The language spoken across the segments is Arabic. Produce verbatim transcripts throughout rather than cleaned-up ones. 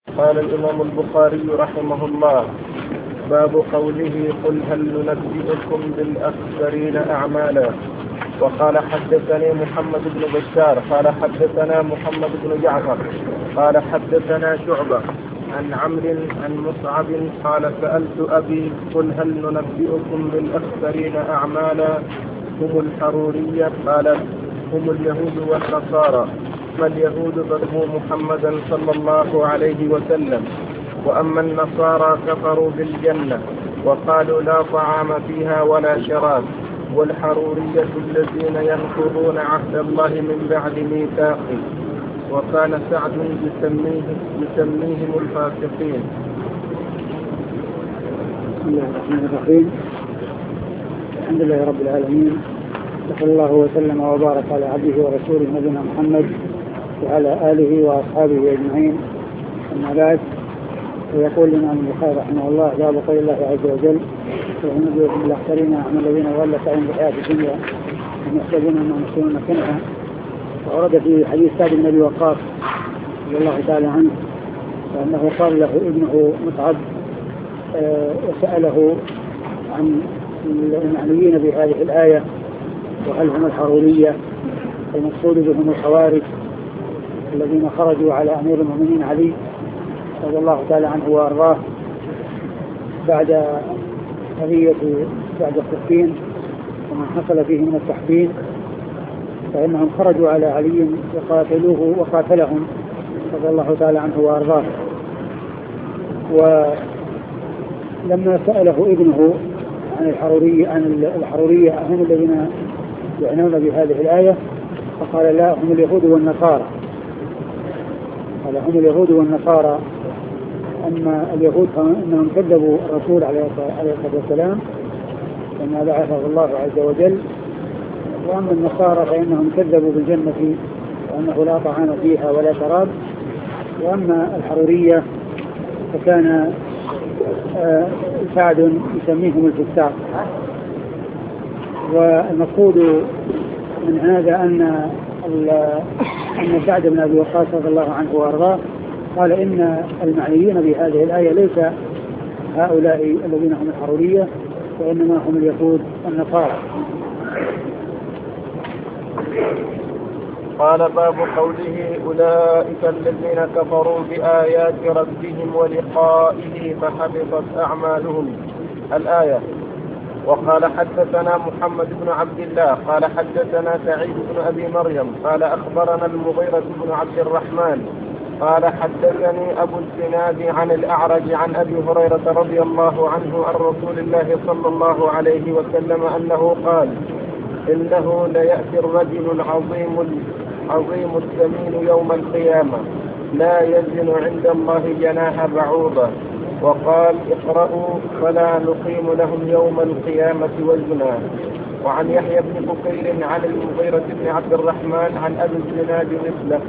قال الإمام البخاري رحمه الله: باب قوله: قل هل ننبئكم بالأخسرين أعمالا. وقال: حدثني محمد بن بشار قال حدثنا محمد بن جعفر قال حدثنا شعبة عن عمرو عن مصعب قال: سألت أبي: قل هل ننبئكم بالأخسرين أعمالا؟ هم الحرورية. قال: هم اليهود والنصارى. أما اليهود فاتبعوا محمدا صلى الله عليه وسلم، وأما النصارى كفروا بالجنة وقالوا لا طعام فيها ولا شراب. والحرورية الذين ينقضون عهد الله من بعد ميثاقه. وكان سعد يسميه يسميهم الفاسقين. بسم الله الرحمن الرحيم. الحمد لله رب العالمين، صلى الله وسلم وبارك على عبده ورسوله نبينا محمد وعلى آله وأصحابه أجمعين. أما بعد، ويقول الإمام البخاري رحمه الله: باب قول الله عز وجل: ونبئكم بالأخسرين أعمالا الذين ضل سعيهم في الحياة الدنيا وهم يحسبون أنهم يحسنون صنعا. وورد في حديث سعد بن أبي وقاص رضي الله تعالى عنه وأنه قال له ابنه مصعب آه وسأله عن المعنيين بهذه الآية، وهل هم الحرورية؟ المقصود بهم الخوارج الذين خرجوا على أمير المؤمنين علي رضي الله تعالى عنه وأرضاه بعد قضية بعد الصفين وما حصل فيه من التحكيم، فإنهم خرجوا على علي وقاتلوه وقاتلهم رضي الله تعالى عنه وأرضاه. ولما سأله ابنه عن الحرورية عن الحرورية هم الذين يعنون بهذه الآية، فقال: لا، هم اليهود والنصارى. قال: هم اليهود والنصارى. أما اليهود فإنهم كذبوا الرسول عليه الصلاة والسلام لما بعثه الله عز وجل، وأما النصارى فإنهم كذبوا بالجنة وأنه لا طعام فيها ولا شراب. وأما الحرورية فكان سعد يسميهم الفساق. والمقصود من هذا أن أن سعد بن أبي وقاص رضي الله عنه وأرضاه قال: إن المعنيين بهذه الآية ليس هؤلاء الذين هم الحرورية، وإنما هم اليهود والنصارى. قال: باب قوله: أولئك الذين كفروا بآيات ربهم ولقائه فحبطت أعمالهم. الآية. وقال: حدثنا محمد بن عبد الله قال حدثنا سعيد بن أبي مريم قال أخبرنا المغيرة بن عبد الرحمن قال حدثني أبو الزناد عن الأعرج عن أبي هريرة رضي الله عنه عن رسول الله صلى الله عليه وسلم أنه قال: إنه ليأتي الرجل العظيم عظيم الثمين يوم القيامة لا يزن عند الله جناح بعوضة. وقال: اقرأوا فلا نقيم لهم يوم القيامة وزنا. وعن يحيى بن بكير عن المغيرة بن عبد الرحمن عن أبي الزناد مثله.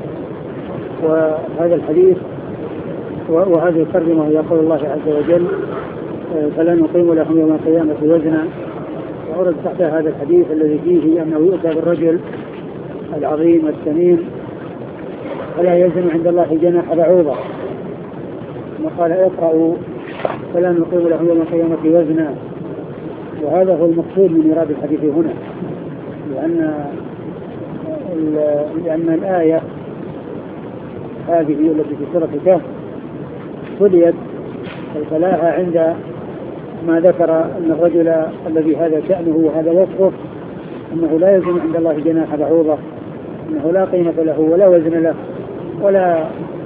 وهذا الحديث وهذه الترجمة يقول الله عز وجل: فلا نقيم لهم يوم القيامة وزنا. وورد تحت هذا الحديث الذي فيه أنه يؤتى بالرجل العظيم الثمين فلا يزن عند الله جناح بعوضة. وقال: اقرأوا فلا نقيم لهم يوم القيامة وزنا. وهذا هو المقصود من إرادة الحديث هنا، لأن لأن الآية هذه التي في سورة الكهف تليت الفلاحة عند ما ذكر أن الرجل الذي هذا شأنه وهذا وصفه أنه لا يزن عند الله جناح بعوضة، أنه لا قيمة له ولا وزن له ولا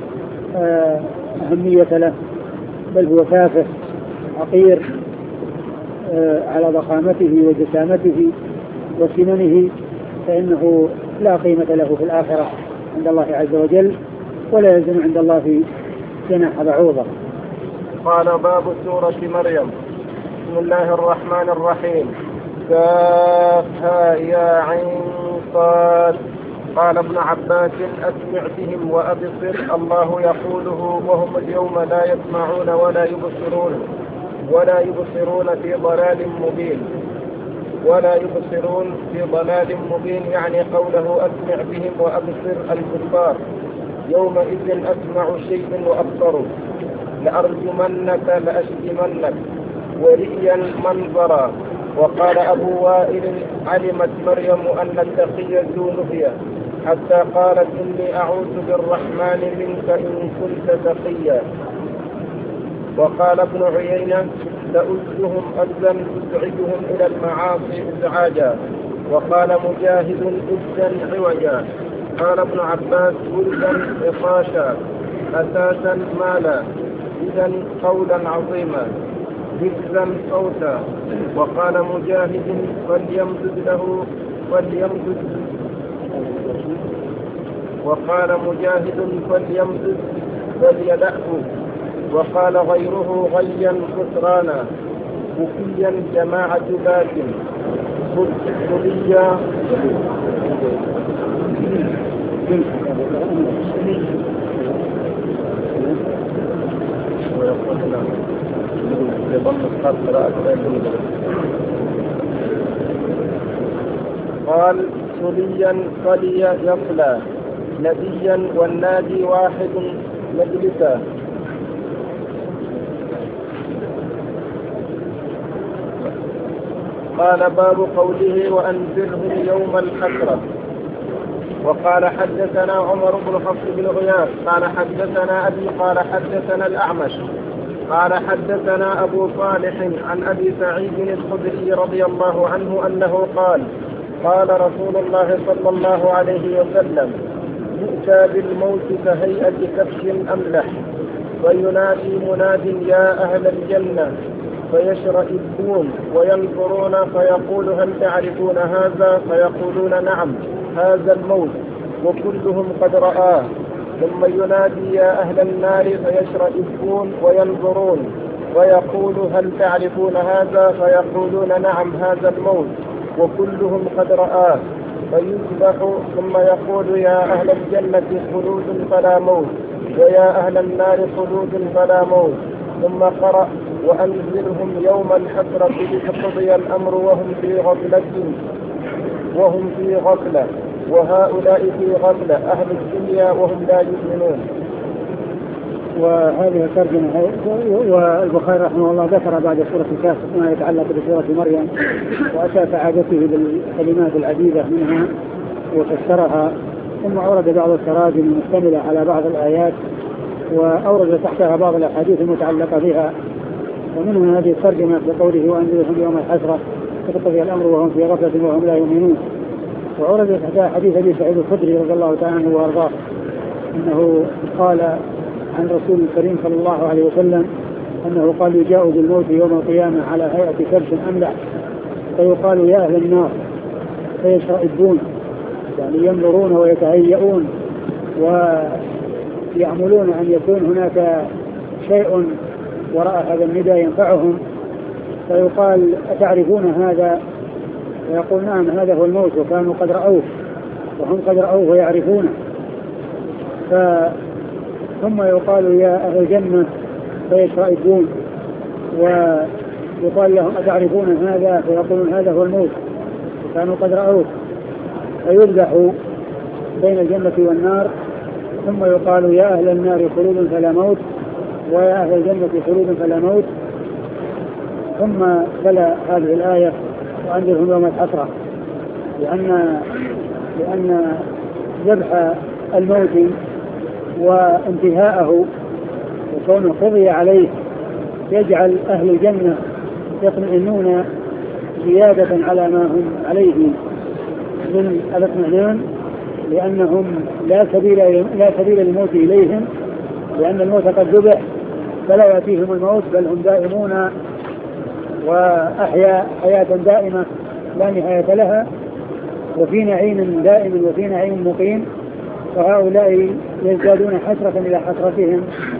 أهمية له، بل هو تافه عقير على ضخامته وجسامته وسمنه، فإنه لا قيمة له في الآخرة عند الله عز وجل ولا يزن عند الله في جناح بعوضة. قال: باب سورة مريم. بسم الله الرحمن الرحيم. كافها يا عين صاد. قال ابن عباس: أسمع بهم وأبصر. الله يقوله وهم اليوم لا يسمعون ولا يبصرون ولا يبصرون في ضلال مبين ولا يبصرون في ضلال مبين يعني قوله أسمع بهم وأبصر الكفار. يومئذ أسمع شيء وأبصر لأرجمنك لأشتمنك ورئيا منظرا. وقال أبو وائل علمت مريم أن التقي ذو نهية حتى قالت إني أعوذ بالرحمن منك إن كنت تقيا. وقال ابن عيينة تؤذهم أذى تزعجهم إلى المعاصي إزعاجا. وقال مجاهد إذا عوجا. قال ابن عباس ولدا عطاشا أساسا مالا إذا قولا عظيما هزا صوتا. وقال مجاهد فليمدد له فليمدد وقال مجاهد فليمدد فليدعه. وقال غيره غيا خسرانا بكيا جماعة باكٍ صليا قال صليا صلي يصلى نبيا والنادي واحد مجلسا. قال باب قوله وأنذرهم يوم الحسرة. وقال حدثنا عمر بن حفص بن غياث قال حدثنا أبي قال حدثنا الأعمش قال حدثنا أبو صالح عن أبي سعيد الخدري رضي الله عنه أنه قال قال رسول الله صلى الله عليه وسلم يؤتى بالموت كهيئة كبش أملح وينادي مناد يا أهل الجنة فيشرئبون وينظرون فيقول هل تعرفون هذا فيقولون نعم هذا الموت وكلهم قد رآه. ثم ينادي يا أهل النار فيشرئبون وينظرون ويقول هل تعرفون هذا فيقولون نعم هذا الموت وكلهم قد رآه. فيذبح ثم يقول يا أهل الجنة خلود فلا موت ويا أهل النار خلود فلا موت. ثم قرأ وأنذرهم يوم الحسرة إذ قضي الأمر وهم في غفلة وهم في غفلة وهؤلاء في غفلة أهل الدنيا وهم لا يؤمنون. وهذه الترجمة. والبخاري رحمه الله ذكر بعد سورة الكهف ما يتعلق بسورة مريم وأتى كعادته بالكلمات العديدة منها وفسرها. ثم أورد بعض التراجم المشتملة على بعض الآيات وأورد تحتها بعض الأحاديث المتعلقة بها. ومنها هذه الترجمة بقوله وأنذرهم يوم الحسرة إذ قضي الأمر وهم في غفلة وهم لا يؤمنون. وأورد تحتها حديث أبي سعيد الخدري رضي الله تعالى عنه وأرضاه أنه قال عن رسول الكريم صلى الله عليه وسلم أنه قال يجاء بالموت يوم القيامة على هيئة كبش أملح فيقال يا أهل النار فيشرئبون يعني ينظرون ويتهيئون ويعملون أن يكون هناك شيء وراء هذا النداء ينفعهم. فيقال أتعرفون هذا ويقول نعم هذا هو الموت وكانوا قد رأوه وهم قد رأوه ويعرفونه. ثم يقال يا أهل الجنة فيشرئبون ويقال لهم أتعرفون هذا فيقولون هذا هو الموت وكانوا قد رأوه. فيذبح بين الجنة والنار ثم يقال يا أهل النار خلود فلا موت ويا أهل الجنة خلود فلا موت. ثم تلا هذه الآية وأنذرهم يوم الحسرة لأن لأن ذبح الموت وانتهاءه وكونه قضي عليه يجعل أهل الجنة يطمئنون زيادة على ما هم عليه من الاطمئنان لأنهم لا سبيل لا سبيل الموت إليهم لأن الموت قد ذبح فلا يأتيهم الموت بل هم دائمون وأحيا حياة دائمة لا نهاية لها وفي نعيم دائم وفي نعيم مقيم. وهؤلاء يزدادون حسرة إلى حسرتهم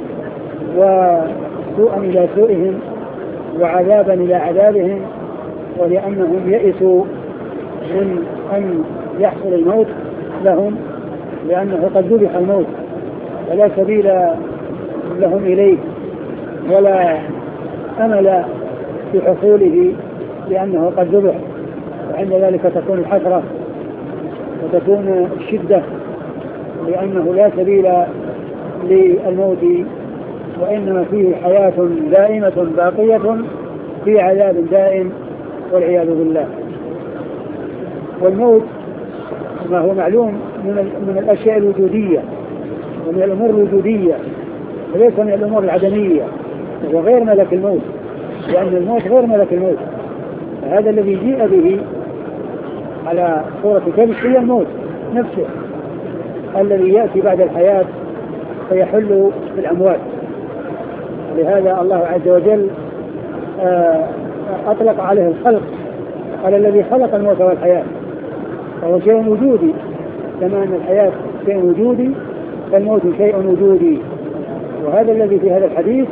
وسوءا إلى سوءهم وعذابا إلى عذابهم ولأنهم يئسوا من أن يحصل الموت لهم لأنه قد ذبح الموت فلا سبيل لهم إليه ولا أمل في حصوله لأنه قد ذبح. وعند ذلك تكون الحسرة وتكون الشدة لأنه لا سبيل للموت، وإنما فيه حياة دائمة باقية في عذاب دائم والعياذ بالله. والموت ما هو معلوم من الأشياء الوجودية ومن الأمور الوجودية وليس من الأمور العدمية، وهو غير ملك الموت، لأن الموت غير ملك الموت. هذا الذي جيء به على صورة كبش هي الموت نفسه الذي يأتي بعد الحياة فيحل في الأموات. لهذا الله عز وجل أطلق عليه الخلق على الذي خلق الموت والحياة، فهو شيء وجودي كما أن الحياة شيء وجودي فالموت شيء وجودي. وهذا الذي في هذا الحديث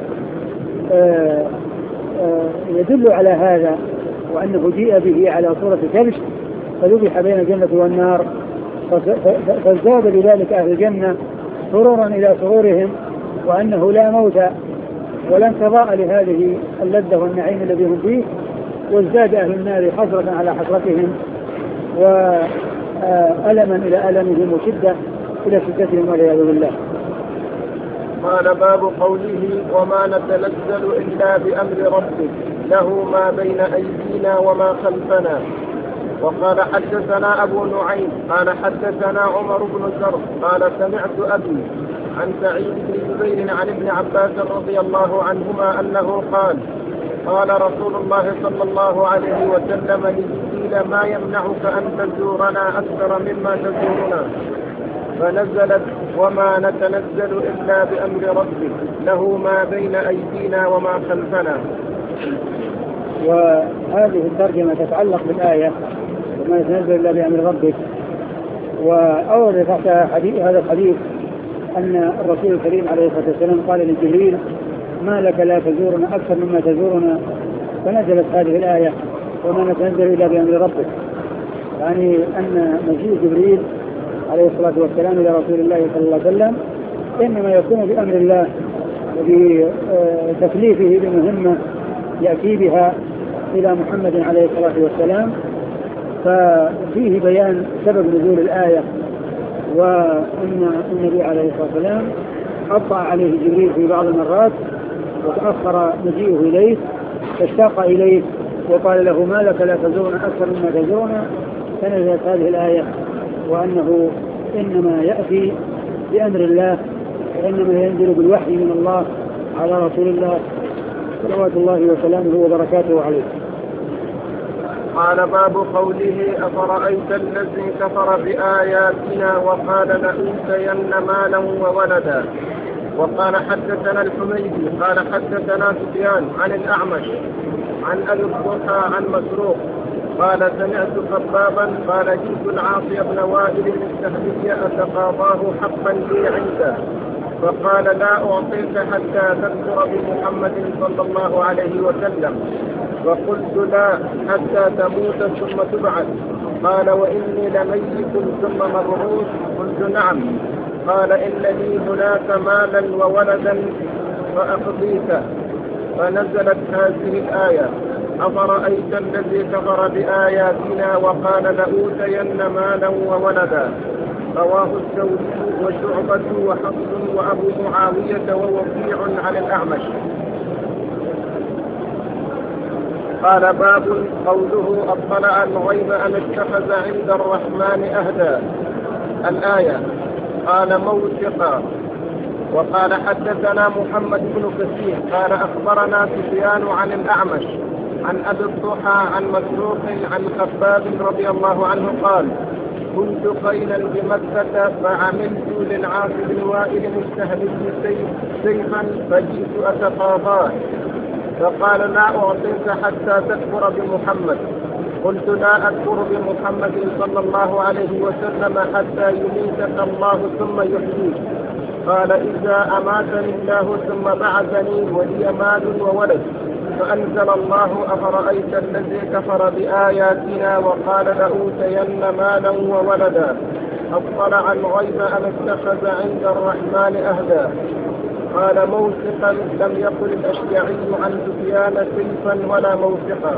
يدل على هذا، وأنه جيء به على صورة كبش فذبح بين الجنة والنار، فازداد بذلك أهل الجنة سرورا إلى سرورهم، وأنه لا موت ولا انقضاء لهذه اللذة والنعيم الذي هم فيه، وازداد أهل النار حسرة على حسرتهم وألما إلى ألمهم وشدة إلى شدتهم والعياذ بالله. قال باب قوله وما نتنزل إلا بأمر ربك له ما بين أيدينا وما خلفنا. وقال حدثنا أبو نعيم قال حدثنا عمر بن زر قال سمعت أبي عن سعيد بن جبير عن ابن عباس رضي الله عنهما أنه قال قال رسول الله صلى الله عليه وسلم لجبريل ما يمنعك أن تزورنا أكثر مما تزورنا، فنزلت وما نتنزل إلا بأمر ربك له ما بين أيدينا وما خلفنا. وهذه الترجمة تتعلق بالآية وما نتنزل إلا بأمر ربك. وأول تحت هذا الحديث أن الرسول الكريم عليه الصلاة والسلام قال لجبريل ما لك لا تزورنا أكثر مما تزورنا، فنزلت هذه الآية وما نتنزل إلا بأمر ربك، يعني أن مجيء جبريل عليه الصلاة والسلام إلى رسول الله صلى الله عليه وسلم إنما يكون بأمر الله وبتكليفه بمهمة يأتي بها إلى محمد عليه الصلاة والسلام. ففيه بيان سبب نزول الآية، وأن النبي عليه الصلاة والسلام أبطأ عليه جبريل في بعض المرات وتأخر مجيئه إليه فاشتاق إليه وقال له ما لك لا تزورنا أكثر مما تزورنا، فنزلت هذه الآية وأنه إنما يأتي بأمر الله وإنما ينزل بالوحي من الله على رسول الله صلوات الله وسلامه وبركاته عليه. قال باب قوله أفرأيت الذي كفر بآياتنا وقال لأوتين مالا وولدا. وقال حدثنا الحميدي قال حدثنا سفيان عن الأعمش عن أبي الضحى عن مسروق قال سمعت خبابا قال جئت العاصي بن وائل السهمي أتقاضاه حقا لي عنده، فقال لا أعطيك حتى تكفر بمحمد صلى الله عليه وسلم، فقلت لا حتى تموت ثم تبعث. قال وإني لميت ثم مبعوث؟ قلت نعم. قال إن لي هناك مالا وولدا فأقضيك. فنزلت هذه الآية أفرأيت الذي كفر بآياتنا وقال لأوتين مالا وولدا. رواه الثوري وشعبة وحفص وأبو معاوية ووكيع عن الأعمش. قال باب قوله اطلع الغيب أم اتخذ عند الرحمن أهدا. الآية. قال موثقا. وقال حدثنا محمد بن كثير قال أخبرنا سفيان عن الأعمش عن أبي الضحى عن مسروق عن خباب رضي الله عنه قال كنت قينا بمكة فعملت للعاص بن وائل مستهلك سيفا فجئت أتقاضاه، فقال لا أعطيك حتى تكفر بمحمد. قلت لا أكفر بمحمد صلى الله عليه وسلم حتى يميتك الله ثم يحييك. قال إذا أماتني الله ثم بعثني ولي مال وولد. فأنزل الله أفرأيت الذي كفر بآياتنا وقال لأوتين مالا وولدا أطلع الغيب أم اتخذ عند الرحمن أهدا. قال موثقا. لم يقل الأشجعي عن سفيان سيفا ولا موثقا.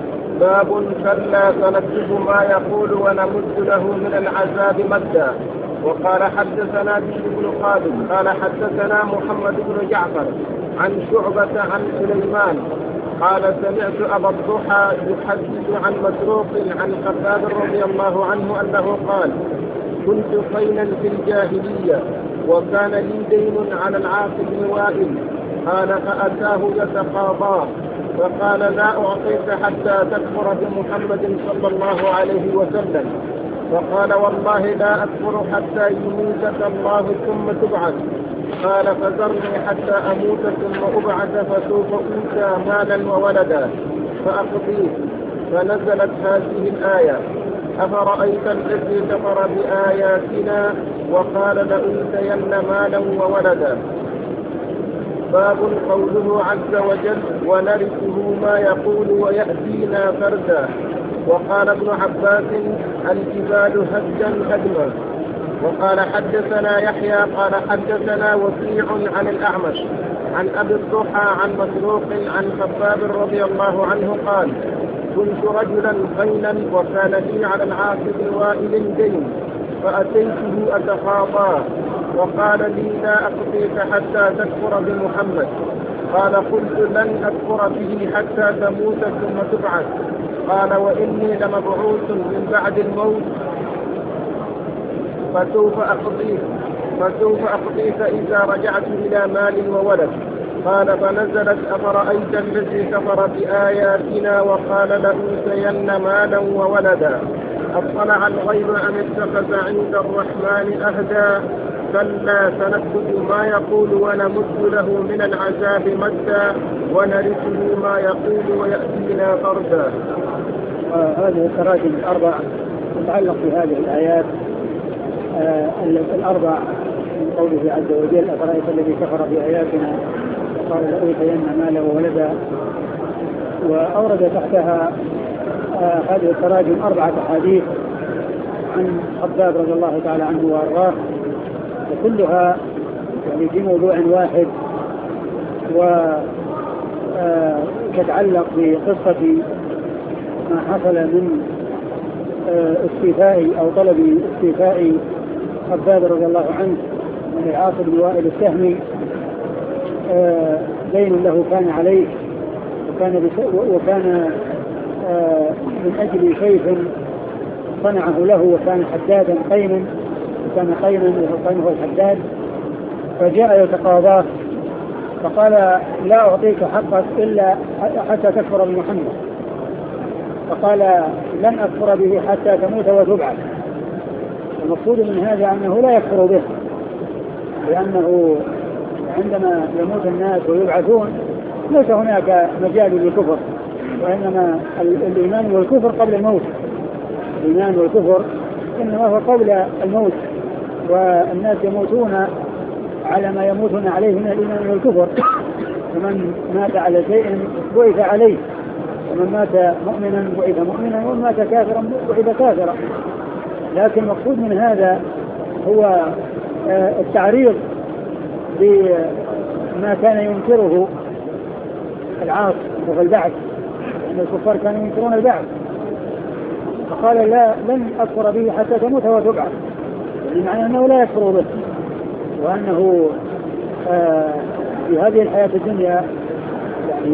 باب كلا سنكتب ما يقول ونمد له من العذاب مدا. وقال حدثنا بشر بن خالد قال حدثنا محمد بن جعفر عن شعبة عن سليمان قال سمعت أبا الضحى يحدث عن مسروق عن خباب رضي الله عنه أنه قال كنت خيلا في الجاهلية وكان لي دين على العاص بن وائل قال فأتاه يتقاضاه فقال لا أعطيك حتى تكفر بمحمد صلى الله عليه وسلم فقال والله لا أكفر حتى يميتك الله ثم تبعث قال فذرني حتى أموت ثم أبعث فسوف أوتى مالا وولدا فأقضيه. فنزلت هذه الآية أفرأيت الذي كفر بآياتنا وقال لأوتين مالا وولدا. باب قوله عز وجل ونرثه ما يقول ويأتينا فردا. وقال ابن عباس الجبال هدا هدما. وقال حدثنا يحيى قال حدثنا وكيع عن الأعمش عن أبي الضحى عن مسروق عن خباب رضي الله عنه قال كنت رجلا خيلا وكان لي على العاص بن وائل دين فأتيته أتخاطاه وقال لي لا أقضيك حتى تكفر بمحمد قال قلت لن أكفر به حتى تموت ثم تبعث قال وإني لمبعوث من بعد الموت فسوف أقضيك فسوف أقضيك إذا رجعت إلى مال وولد. قال فنزلت أفرأيت الذي كفر بآياتنا وقال لأوتين مالا وولدا أطلع الغيب أم اتخذ عند الرحمن أهدا كلا سنكتب ما يقول ونمد له من العذاب مدا ونرثه ما يقول ويأتينا فردا. هذه التراجم الأربع تتعلق بهذه الآيات آه الأربع من قوله عز وجل أفرأيت الذي كفر بآياتنا وقال لأوتين مالا وولدا. وأورد تحتها آه هذه التراجم أربعة أحاديث عن خباب رضي الله تعالى عنه وأرضاه وكلها يعني في موضوع واحد وتتعلق بقصة ما حصل من استيفاء أو طلب استيفاء خباب رضي الله عنه من العاص بن وائل السهمي دين له كان عليه وكان وكان من أجل سيف صنعه له وكان حدادا قيما وكان قيما وكان هو الحداد فجاء يتقاضاه فقال لا أعطيك حقك إلا حتى تكفر بمحمد فقال لن أكفر به حتى تموت وتبعث. المقصود من هذا أنه لا يكفر به لأنه عندما يموت الناس ويبعثون ليس هناك مجال للكفر وإنما الإيمان والكفر قبل الموت. الإيمان والكفر إنما هو قبل الموت والناس يموتون على ما يموتون عليه من الإيمان والكفر فمن مات على شيء بعث عليه ومن مات مؤمنا بعث مؤمنا ومن مات كافرا بعث كافرا. لكن المقصود من هذا هو التعريض بما كان ينكره العاص وهو البعث لأن الكفار كانوا ينكرون البعث فقال لا لن أكفر به حتى تموت وتبعث يعني أنه لا يكفر به وأنه آه في هذه الحياة الدنيا يعني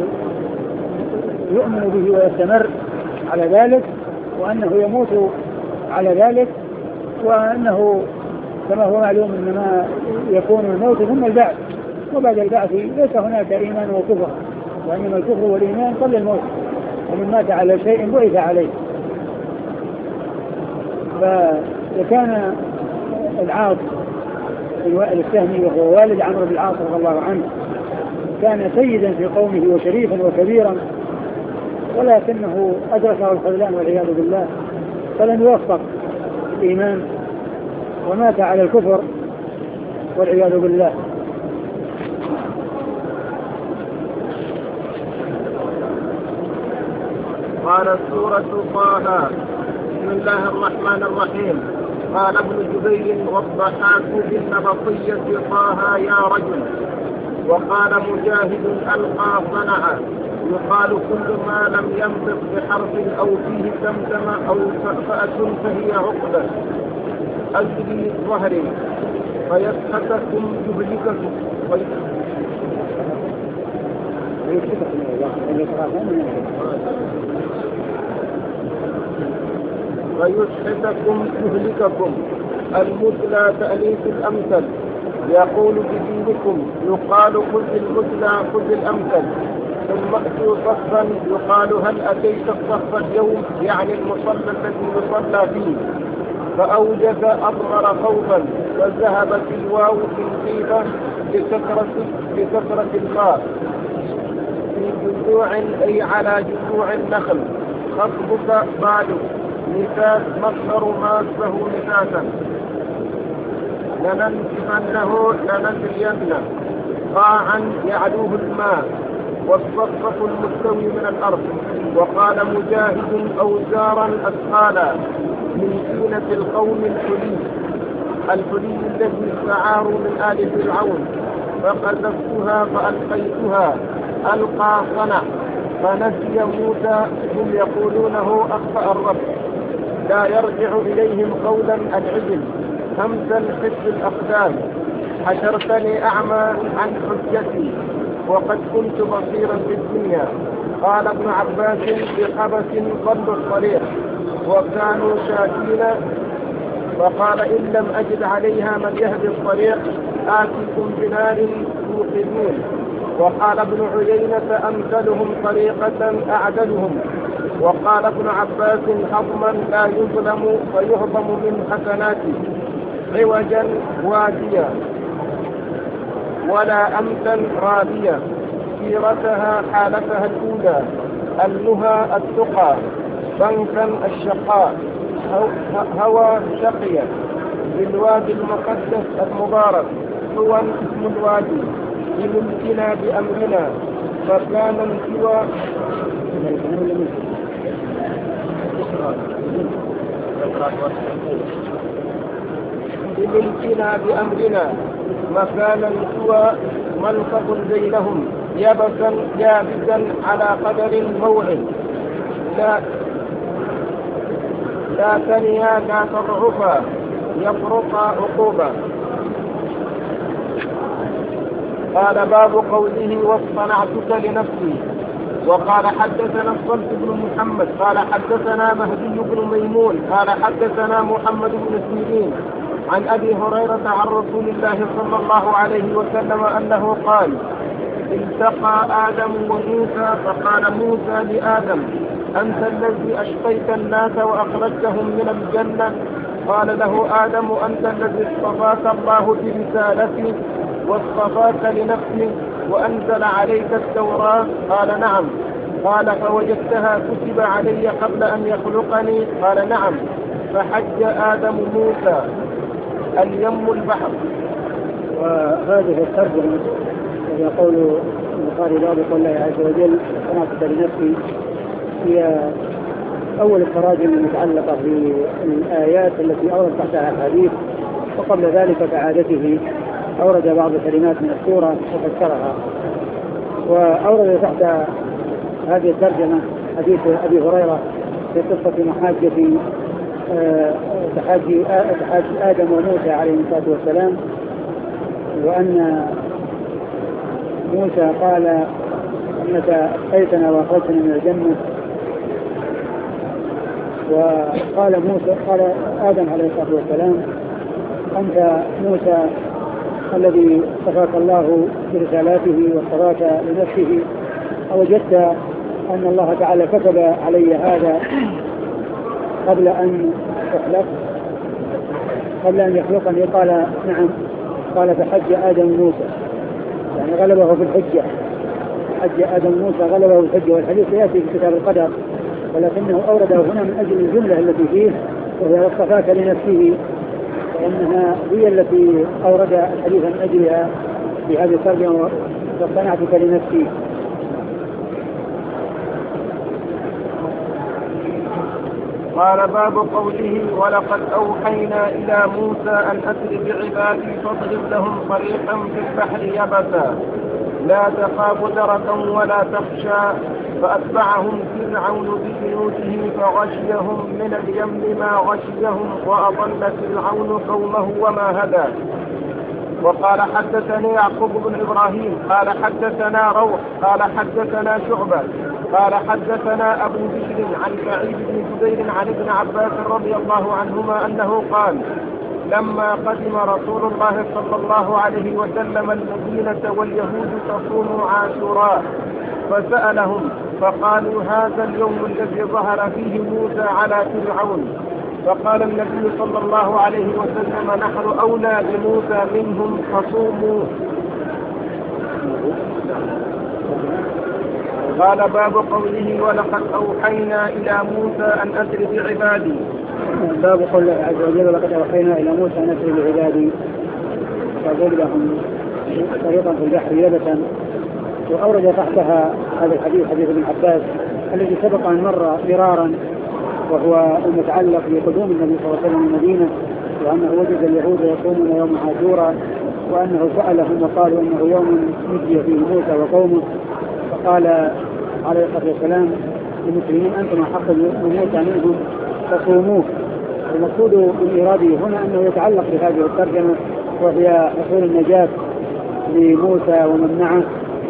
يؤمن به ويستمر على ذلك وأنه يموت على ذلك وأنه كما هو معلوم إنما يكون الموت ثم البعث وبعد البعث ليس هناك إيمان وكفر وإنما الكفر والإيمان قبل الموت ومن مات على شيء بعث عليه. فكان العاص بن وائل السهمي وهو والد عمرو بن العاص رضي الله عنه كان سيدا في قومه وشريفا وكبيرا ولكنه أدركه الخذلان والعياذ بالله فلم يوفق الإيمان ومات على الكفر والعياذ بالله. قال سورة طه بسم الله الرحمن الرحيم. قال ابن جبير والضحاك بالنبطية طه يا رجل. وقال مجاهد ألقى صنعا يقال كل ما لم ينطق بحرف أو فيه تمتم أو فأة فهي عقبة. أجري ظهري فيسحتكم يهلككم فيسحتكم يهلككم. المثلى تأليف الأمثل. يقول بدينكم يقال خذ المثلى خذ الأمثل. ثم أتوا صفا يقال هل أتيت الصف اليوم، يعني المصلى الذي يصلى فيه. فأوجد أضمر خوفا وذهبت الواو في الخيبة بكثرة بكثرة الماء في جذوع أي على جذوع النخل. خطبك بعد نفاس مصدر ماسه نفاسا. لننسفنه لنزرينه قاعا يعلوه الماء والصفصف المستوي من الأرض. وقال مجاهد أوزارا أثقالا من زينة القوم الحلي الحلي الذي استعاروا من آل فرعون. فقذفتها فألقيتها ألقى صنع فنسي موسى هم يقولونه أخطأ الرب. لا يرجع إليهم قولا العجل همسا حفظ الأقدام. حشرتني أعمى عن حجتي وقد كنت بصيرا في الدنيا. قال ابن عباس بقبس ضلوا الطريق وكانوا شاكين. فقال إن لم أجد عليها من يهدي الطريق آتيكم بنار توقدون. وقال ابن عيينة أمثلهم طريقة أعدلهم. وقال ابن عباس حظما لا يظلم ويهضم من حسناته عوجا واديا ولا أمثل رابية. سيرتها حالتها الأولى النهى التقى بنكا الشقاء هوى شقيا. بالوادي المقدس المبارك هو اسم الوادي بملكنا بأمرنا فكان السوى بملكنا بأمرنا مكانا سوى منصب بينهم يبسا يابسا على قدر الموعد. لا لا ثنيا لا تضعفا يفرق عقوبا. قال باب قوله واصطنعتك لنفسي. وقال حدثنا الصلت بن محمد قال حدثنا مهدي بن ميمون قال حدثنا محمد بن سيرين عن أبي هريرة عن رسول الله صلى الله عليه وسلم أنه قال التقى آدم وموسى فقال موسى لآدم أنت الذي أشقيت الناس وأخرجتهم من الجنة. قال له آدم أنت الذي اصطفاك الله برسالتي واصطفاك لنفسي وأنزل عليك التوراة. قال نعم. قال فوجدتها كتب علي قبل أن يخلقني. قال نعم. فحج آدم موسى اليم البحر. وهذه الترجمة يقول البخاري باب قول الله عز وجل صنعتك لنفسي هي أول التراجم المتعلقة بالآيات التي أورد تحتها الحديث. وقبل ذلك كعادته أورد بعض الكلمات من السورة وفسرها. وأورد تحت هذه الترجمة حديث أبي هريرة في قصة محاجة تحاجي آدم وموسى عليه الصلاة والسلام. وأن موسى قال أنك أسقيتنا وأخرجتنا من الجنة. وقال موسى قال آدم عليه الصلاة والسلام أنت موسى الذي اصطفاك الله برسالاته واصطفاك لنفسه. أوجدت أن الله تعالى كتب علي هذا قبل أن أخلق قبل أن يخلقني. قال نعم. قال فحج آدم موسى يعني غلبه في الحجة. حج آدم موسى غلبه في الحجة. والحديث يأتي في كتاب القدر ولكنه أورده هنا من أجل الجملة التي فيه وهي واصطفاك لنفسه. وأنها هي التي أورد الحديث من أجلها في هذه الترجمة واصطنعتك لنفسي. قال باب قوله ولقد أوحينا إلى موسى أن أسر بعبادي فاضرب لهم طريقا في البحر يبسا لا تخاف دركا ولا تخشى فأتبعهم فرعون بجنوده فغشيهم من اليم ما غشيهم وأضل فرعون قومه وما هدى. وقال حدثني يعقوب بن إبراهيم قال حدثنا روح قال حدثنا شعبة قال حدثنا أبو بشر عن سعيد بن جبير عن ابن عباس رضي الله عنهما أنه قال لما قدم رسول الله صلى الله عليه وسلم المدينة واليهود تصوم عاشوراء فسألهم فقالوا هذا اليوم الذي ظهر فيه موسى على فرعون. فقال النبي صلى الله عليه وسلم نحن أولى بموسى منهم فصوموا. قال باب قوله ولقد أوحينا إلى موسى أن أسر بعبادي. باب قول الله عز وجل ولقد أوحينا إلى موسى أن أسر بعبادي فقل لهم طريقا في البحر يبسا. وأورد تحتها هذا الحديث حديث ابن عباس الذي سبق أن مر مرارا وهو المتعلق بقدوم النبي صلى الله عليه وسلم المدينة وأنه وجد اليهود يصومون يوم عاشوراء وأنه سألهم وقالوا أنه يوم نجي فيه موسى وقومه فقال عليه الصلاة والسلام للمسلمين أنتم أحق بموسى منهم فصوموه. المقصود من إراده هنا أنه يتعلق بهذه الترجمة وهي حصول النجاة لموسى ومن معه.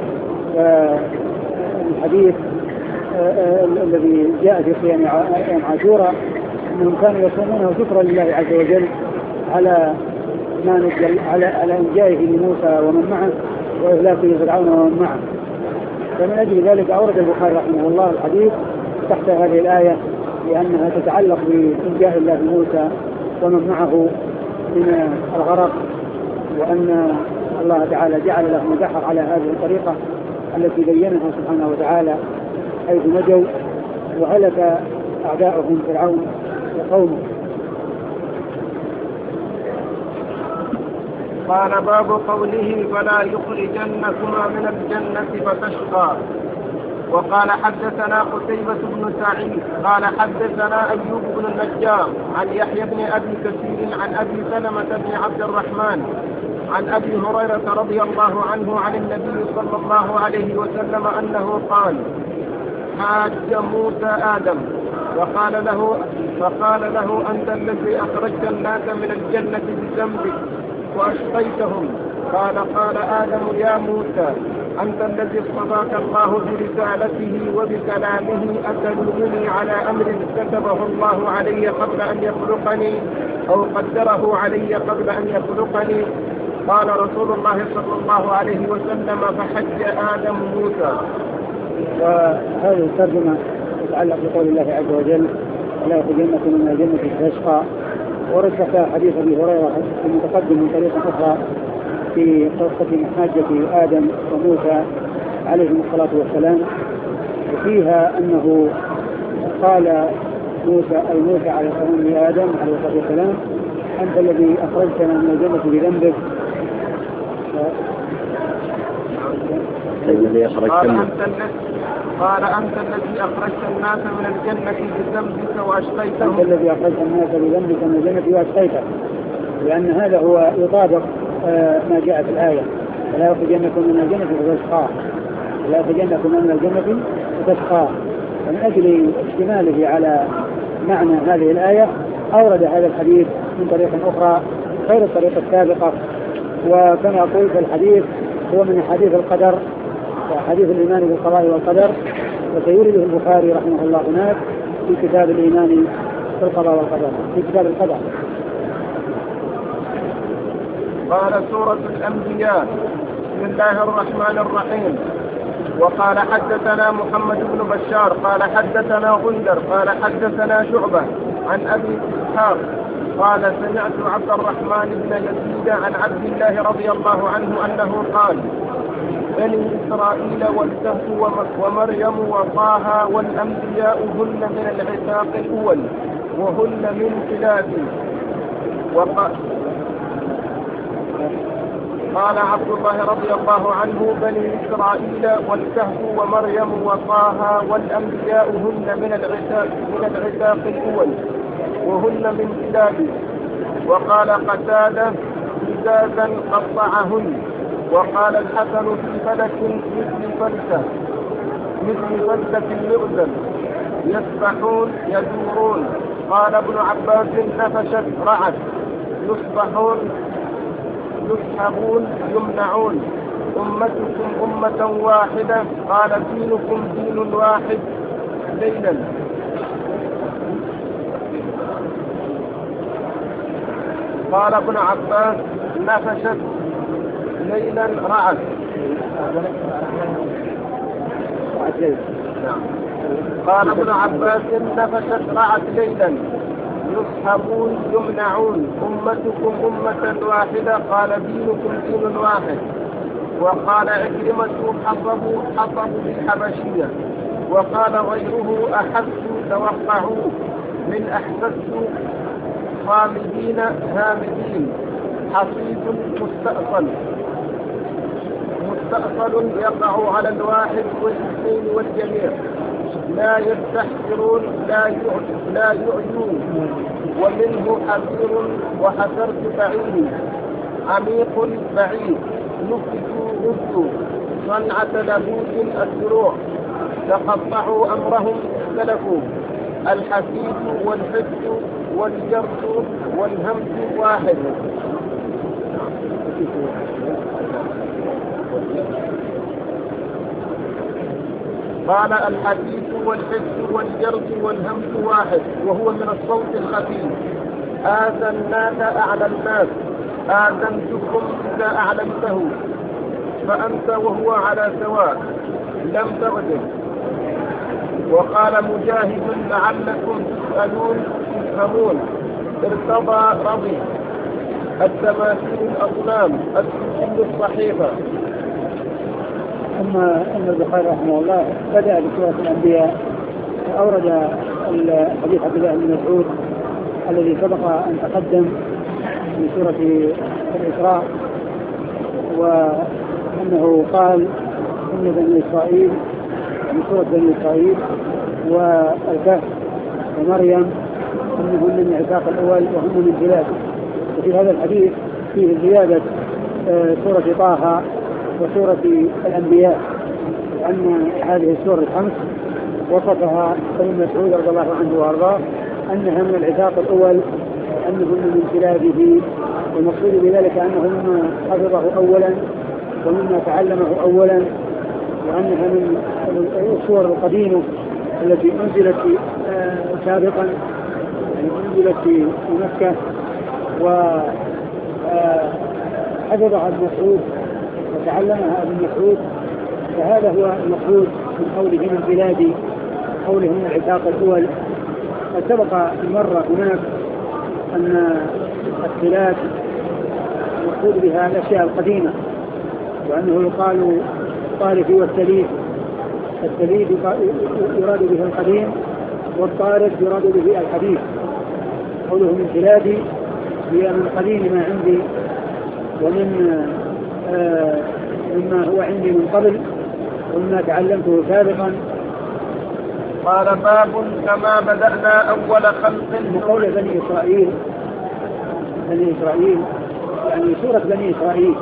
الحديث الذي جاء في صيام يوم عاشوراء أنهم كانوا يصومونه شكرا لله عز وجل على ما نزل على على إنجائه لموسى ومن معه وإهلاكه فرعون ومن معه. فمن أجل ذلك أورد البخاري رحمه الله الحديث تحت هذه الآية لأنها تتعلق بإنجاء الله موسى ومن معه من الغرق وأن الله تعالى جعل لهم البحر على هذه الطريقة التي بينها سبحانه وتعالى حيث نجوا وهلك أعداؤهم فرعون وقومه. قال باب قوله فلا يخرجنكما من الجنة فتشقى. وقال حدثنا قتيبة بن سعيد قال حدثنا أيوب بن النجار عن يحيى بن أبي كثير عن أبي سلمة بن عبد الرحمن عن أبي هريرة رضي الله عنه عن النبي صلى الله عليه وسلم أنه قال حاج موسى آدم فقال له, فقال له أنت الذي أخرجت الناس من الجنة بذنبك وأشقيتهم. قال قال آدم يا موسى أنت الذي اصطفاك الله برسالته وبكلامه أتلومني على أمر كتبه الله علي قبل أن يخلقني أو قدره علي قبل أن يخلقني. قال رسول الله صلى الله عليه وسلم فحج آدم موسى. وهذه الترجمة تتعلق بقول الله عز وجل ولا يخرجنكم من الجنة فتشقى. ورد حديث أبي هريرة المتقدم من طريقة أخرى في قصة محاجة آدم وموسى عليهم الصلاة والسلام وفيها أنه قال موسى أي موسى عليه السلام لآدم عليه الصلاة والسلام أنت الذي أخرجتنا من الجنة بذنبك. الذي أخرجتنا قال أنت الذي أخرجت الناس من الجنة بذنبك وأشقيتهم. أنت الذي أخرجت الناس بذنبك من الجنة وأشقيتهم لأن هذا هو يطابق ما جاء في الآية ولا يخرجنكم من الجنة فتشقى ولا يخرجنكم من الجنة فتشقى. ومن أجل اشتماله على معنى هذه الآية أورد هذا الحديث من طريق أخرى غير الطريقة السابقة. وكما قلت الحديث هو من حديث القدر وحديث الإيمان بالقضاء والقدر وسيورده البخاري رحمه الله هناك في كتاب الإيمان بالقضاء والقدر في كتاب القدر. قال سورة الأنبياء بسم الله الرحمن الرحيم. وقال حدثنا محمد بن بشار قال حدثنا غندر قال حدثنا شعبة عن أبي إسحاق قال سمعت عبد الرحمن بن يزيد عن عبد الله رضي الله عنه أنه قال بني إسرائيل والكهف ومريم وطه والأنبياء هن من العتاق الأول وهن من خلاف. وقال قال عبد الله رضي الله عنه بني إسرائيل والكهف ومريم وطه والأنبياء هن من العتاق من العتاق الأول وهن من خلاف. وقال قتادة إزازا قطعهن. وقال الحسن في فلك مثل فلسة. مثل فلة المغزل يسبحون يدورون. قال ابن عباس نفشت رعت. يصبحون يسحبون يمنعون. أمتكم أمة واحدة. قال دينكم دين واحد ليلا. قال ابن عباس نفشت ليلا رعت. قال ابن عباس نفشت رعت ليلا. يصحبون يمنعون. أمتكم أمة واحدة. قال دينكم دين واحد. وقال عكرمة حطبوا حطبوا بالحبشية. وقال غيره أحسوا توقعوا من أحسست خامدين هامدين. حصيد مستأصل مستأصل يقع على الواحد والاثنين والجميع. لا يستحسرون لا لا يعيون. ومنه حذير وحذرت بعيد. عميق بعيد. نفتوا غدوا. صنعة لبوس الدروع. تقطعوا أمرهم اختلفوا. الحسيد والحد والجرد والهمز واحد. قال الحديث والحد والجرد والهمز واحد، وهو من الصوت الخفيف. آذناك أعلى الناس. آذنتكم إذا أعلمته. فأنت وهو على سواء لم تغدر. وقال مجاهد لعلكم تسألون تفهمون. ارتضى رضي. التماثيل الأصنام. السجل الصحيفة. ثم أن البخاري رحمه الله بدأ بسورة الأنبياء وأورد حديث عبد الله بن مسعود الذي سبق أن تقدم في سورة الإسراء، وأنه قال إن بني إسرائيل من سورة بني إسرائيل والكهف ومريم أنهم من العتاق الأول وهم من بلاد. وفي هذا الحديث فيه زيادة سورة طه وسورة الأنبياء، لأن هذه السورة الخمس وصفها ابن مسعود رضي الله عنه وأرضاه أنها من العتاق الأول، أنهم من بلاده، والمقصود بذلك أنه مما حفظه أولا ومما تعلمه أولا، وأنها من الصور القديمة التي أنزلت سابقا، يعني أنزلت في مكة وحفظها ابن مسعود وتعلمها ابن مسعود. فهذا هو المقصود من قوله من بلادي، قوله من العتاق الأول. قد سبق مرة هناك أن البلاد المقصود بها الأشياء القديمة، وأنه يقال الطارف والتليف. التليف يراد به القديم، والطارف يراد به الحديث. قوله من بلادي هي من قديم ما عندي ومن آه مما هو عندي من قبل ومما تعلمته سابقا. قال باب كما بدأنا أول خلق. قول بني إسرائيل بني إسرائيل يعني سورة بني إسرائيل،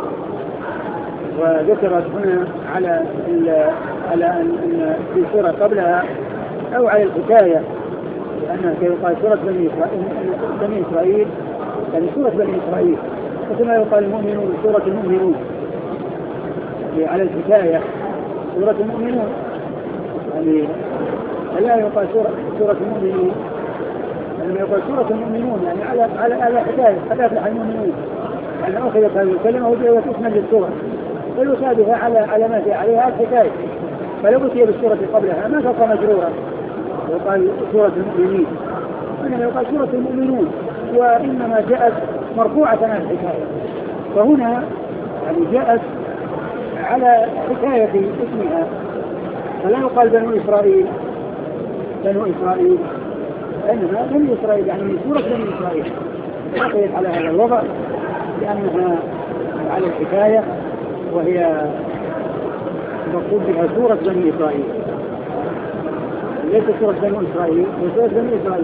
وذكرت هنا على على أن في سورة قبلها أو على الحكاية، لأنها يقال سورة بني إسرائيل بني إسرائيل يعني سورة بني إسرائيل، وكما يقال المؤمنون سورة المؤمنون على الحكاية سورة المؤمنون، يعني لا يقال سورة سورة المؤمنين، لما يقال سورة المؤمنون يعني على على على حكاية حكاية المؤمنون، يعني أخذت هذه الكلمة وجعلت اسما للسورة ويشابهها على على ما في عليها الحكاية، فلو أتي بالسورة قبلها ما تبقى مجرورة ويقال سورة المؤمنين، إنما يقال سورة المؤمنون، وإنما جاءت مرفوعة عن الحكاية. فهنا يعني جاءت على حكاية اسمها، فلا يقال بنو إسرائيل بنو إسرائيل، إنما بني إسرائيل يعني من سورة بني إسرائيل، بقيت على هذا الوضع لأنها على الحكاية، وهي مقصود بها سورة بني إسرائيل، ليس سورة بني إسرائيل وسورة بني إسرائيل.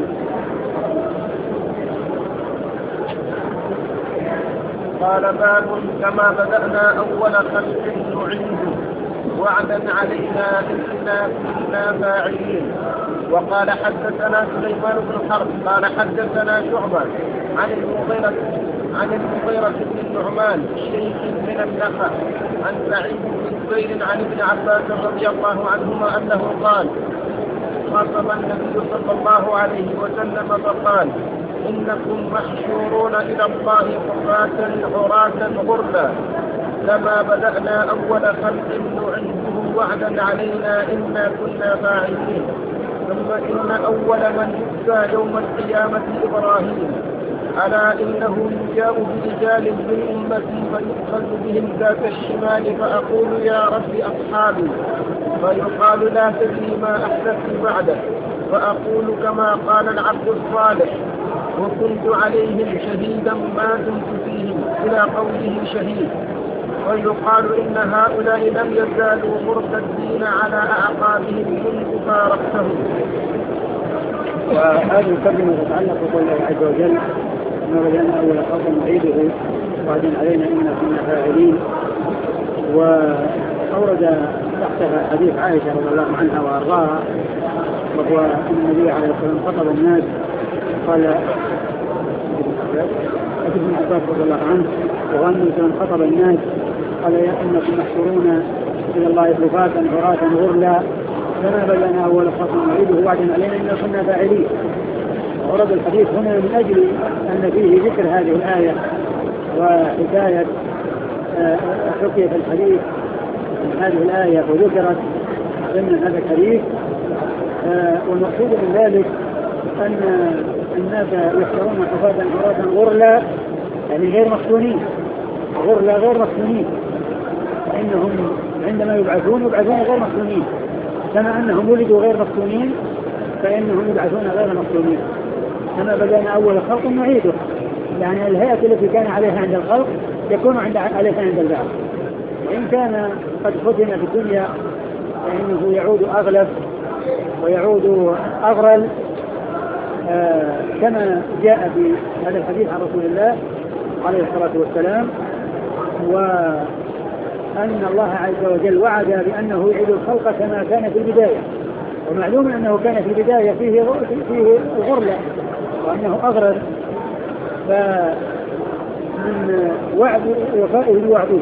قال باب كما بدأنا أول خلق نعيده. وعدا علينا إنا كنا فاعلين. وقال حدثنا سليمان بن حرب قال حدثنا شعبة عن المغيرة عن المغيرة بن النعمان شيخ من النخع عن سعيد بن زبير عن ابن عباس رضي الله عنهما أنه قال: خاطب النبي صلى الله عليه وسلم فقال: إنكم محشورون إلى الله حفاة عراة غرلا، كما بدأنا أول خلق نعيده وعدا علينا إنا كنا فاعلين. ثم إن أول من يؤتى يوم القيامة إبراهيم، ألا إنه يجاء برجال من أمتي فيؤخذ بهم ذات الشمال فأقول: يا رب أصحابي، فيقال: لا تدري ما أحدثت بعدك، فأقول كما قال العبد الصالح: وكنت عليهم شهيدا ما دمت فيهم، إلى قوله شهيد. ويقال إن هؤلاء لم يزالوا مرتدين على أعقابهم منذ فارقتهم. وهذه الترجمة تتعلق بقول الله عز وجل: ما بدأنا أول خلق نعيده وعدا علينا إنا كنا فاعلين. وأورد تحتها حديث عائشة رضي الله عنها وأرضاها، وهو أن النبي عليه الصلاة والسلام خطب الناس قال ابن عباس رضي الله عنه وهو أنه خطب الناس قال: يا إنكم محشورون إلى الله حفاة عراة غرلا، كما بدأنا أول خلق نعيده وعدا علينا إنا كنا فاعلين. ورد الحديث هنا من أجل أن فيه ذكر هذه الآية وحكاية حكي في الحديث من هذه الآية وذكرت ضمن هذا الحديث. والمقصود من ذلك أن الناس يحشرون حفاة عراة غرلا، يعني غير مفتونين، غرلا غير مفتونين، فإنهم عندما يبعثون يبعثون غير مفتونين، كما أنهم ولدوا غير مفتونين فإنهم يبعثون غير مفتونين. كما بدأنا أول خلق نعيده، يعني الهيئة التي كان عليها عند الخلق يكون عند عليها عند البعث. وإن كان قد ختم في الدنيا فإنه يعود أغلب ويعود أغرل، آه كما جاء في هذا الحديث عن رسول الله عليه الصلاة والسلام. وأن الله عز وجل وعد بأنه يعيد الخلق كما كان في البداية، ومعلوم أنه كان في البداية فيه فيه غرلة وأنه أغرر، فمن وعد وفائه لوعده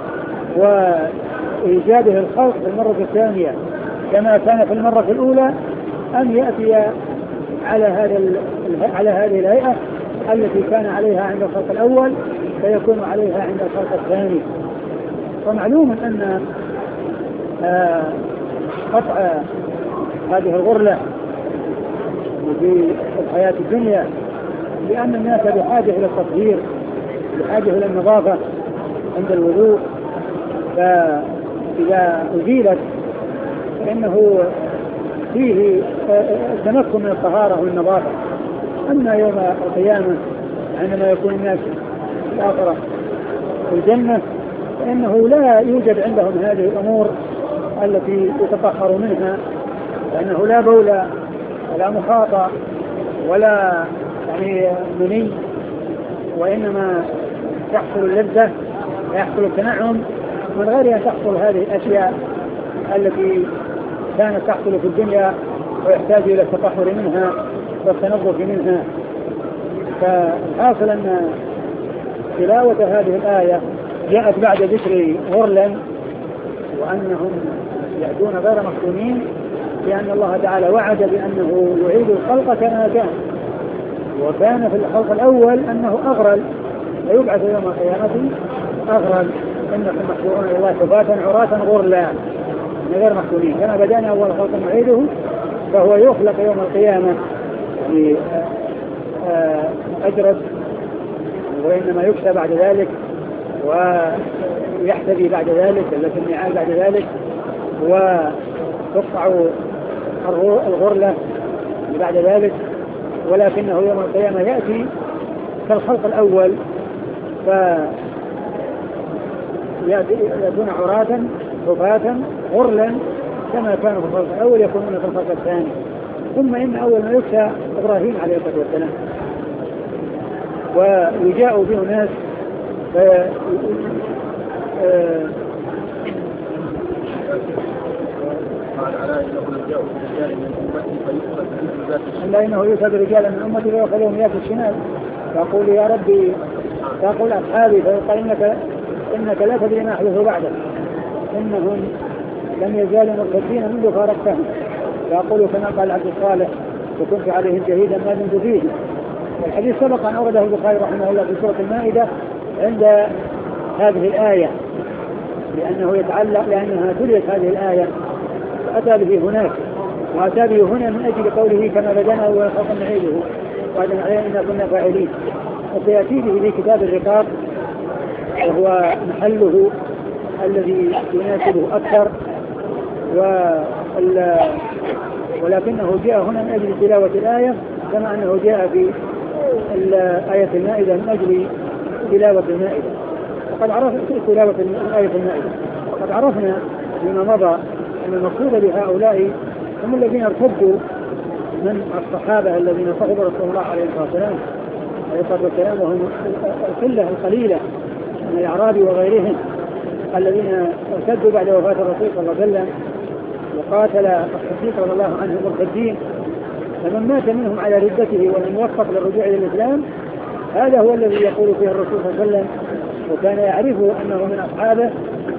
وإيجاده الخلق في المرة الثانية كما كان في المرة الأولى أن يأتي على هذا على هذه الهيئة التي كان عليها عند الخلق الأول فيكون عليها عند الخلق الثاني. ومعلوم أن قطع هذه الغرلة في الحياة الدنيا لأن الناس بحاجة إلى التطهير، بحاجة إلى النظافة عند الوضوء، فإذا أزيلت فإنه فيه التمكن من الطهارة والنظافة. أما يوم القيامة عندما يكون الناس في الآخرة في الجنة فإنه لا يوجد عندهم هذه الأمور التي يتطهر منها، لأنه لا بول ولا مخاطة ولا يعني مني، وإنما تحصل اللذة ويحصل التنعم من غير أن تحصل هذه الأشياء التي كانت تحصل في الدنيا ويحتاج إلى التطهر منها والتنظف منها. فالحاصل أن تلاوة هذه الآية جاءت بعد ذكر غرلا وأنهم يأتون غير مفتونين، لأن الله تعالى وعد بأنه يعيد الخلق كما كان، وكان في الخلق الأول أنه أغرل ويبعث يوم القيامة أغرل. إنكم محشورون إلى الله حفاة عراة غرلا غير مفتونين، كما بدأنا أول خلق نعيده فهو يخلق يوم القيامة أجرد، وإنما يكسى بعد ذلك ويحتدي بعد ذلك التي النعال بعد ذلك، وتقطع الغرلة بعد ذلك، ولكنه يوم القيامة يأتي كالخلق الأول فيأتون عراة حفاة غرلا كما كانوا في الخلق الأول يكونون في الخلق الثاني. ثم إن أول ما يكسى إبراهيم عليه الصلاة والسلام ويجاء به ناس إلا إنه يؤتى برجالا من أمتي فيأخذهم إياه في الشمال فأقول يا ربي فأقول أصحابي فيقال إنك, إنك لا تدري ما أحدث بعدك إنهم لم يزالوا مرتدين منذ فارقتهم فأقول كما قال عبد الصالح وكنت عليهم شهيدا ما دمت فيهم. والحديث سبق أن أورده البخاري رحمه الله في سورة المائدة عند هذه الآية لأنه يتعلق لأنها تليت هذه الآية فأتى به هناك وأتى به هنا من أجل قوله كما بدأنا أول خلق نعيده وعدنا علينا إنا كنا فاعلين. وسيأتي به في كتاب الرقاق وهو محله الذي يناسبه أكثر ولكنه جاء هنا من أجل تلاوة الآية كما أنه جاء في آية المائدة من أجل تلاوة المائدة. وقد عرفنا تلاوة آية المائدة وقد عرفنا فيما مضى أن المقصود بهؤلاء هم الذين ارتدوا من الصحابة الذين صحبوا رسول الله عليه الصلاة والسلام عليه الصلاة والسلام وهم القلة القليلة من الأعراب وغيرهم الذين ارتدوا بعد وفاة الرسول صلى الله عليه وسلم وقاتل الصديق رضي الله عنه مرتدين. فمن مات منهم على ردته ولم يوفق للرجوع إلى الإسلام هذا هو الذي يقول فيه الرسول صلى الله عليه وسلم وكان يعرفه أنه من أصحابه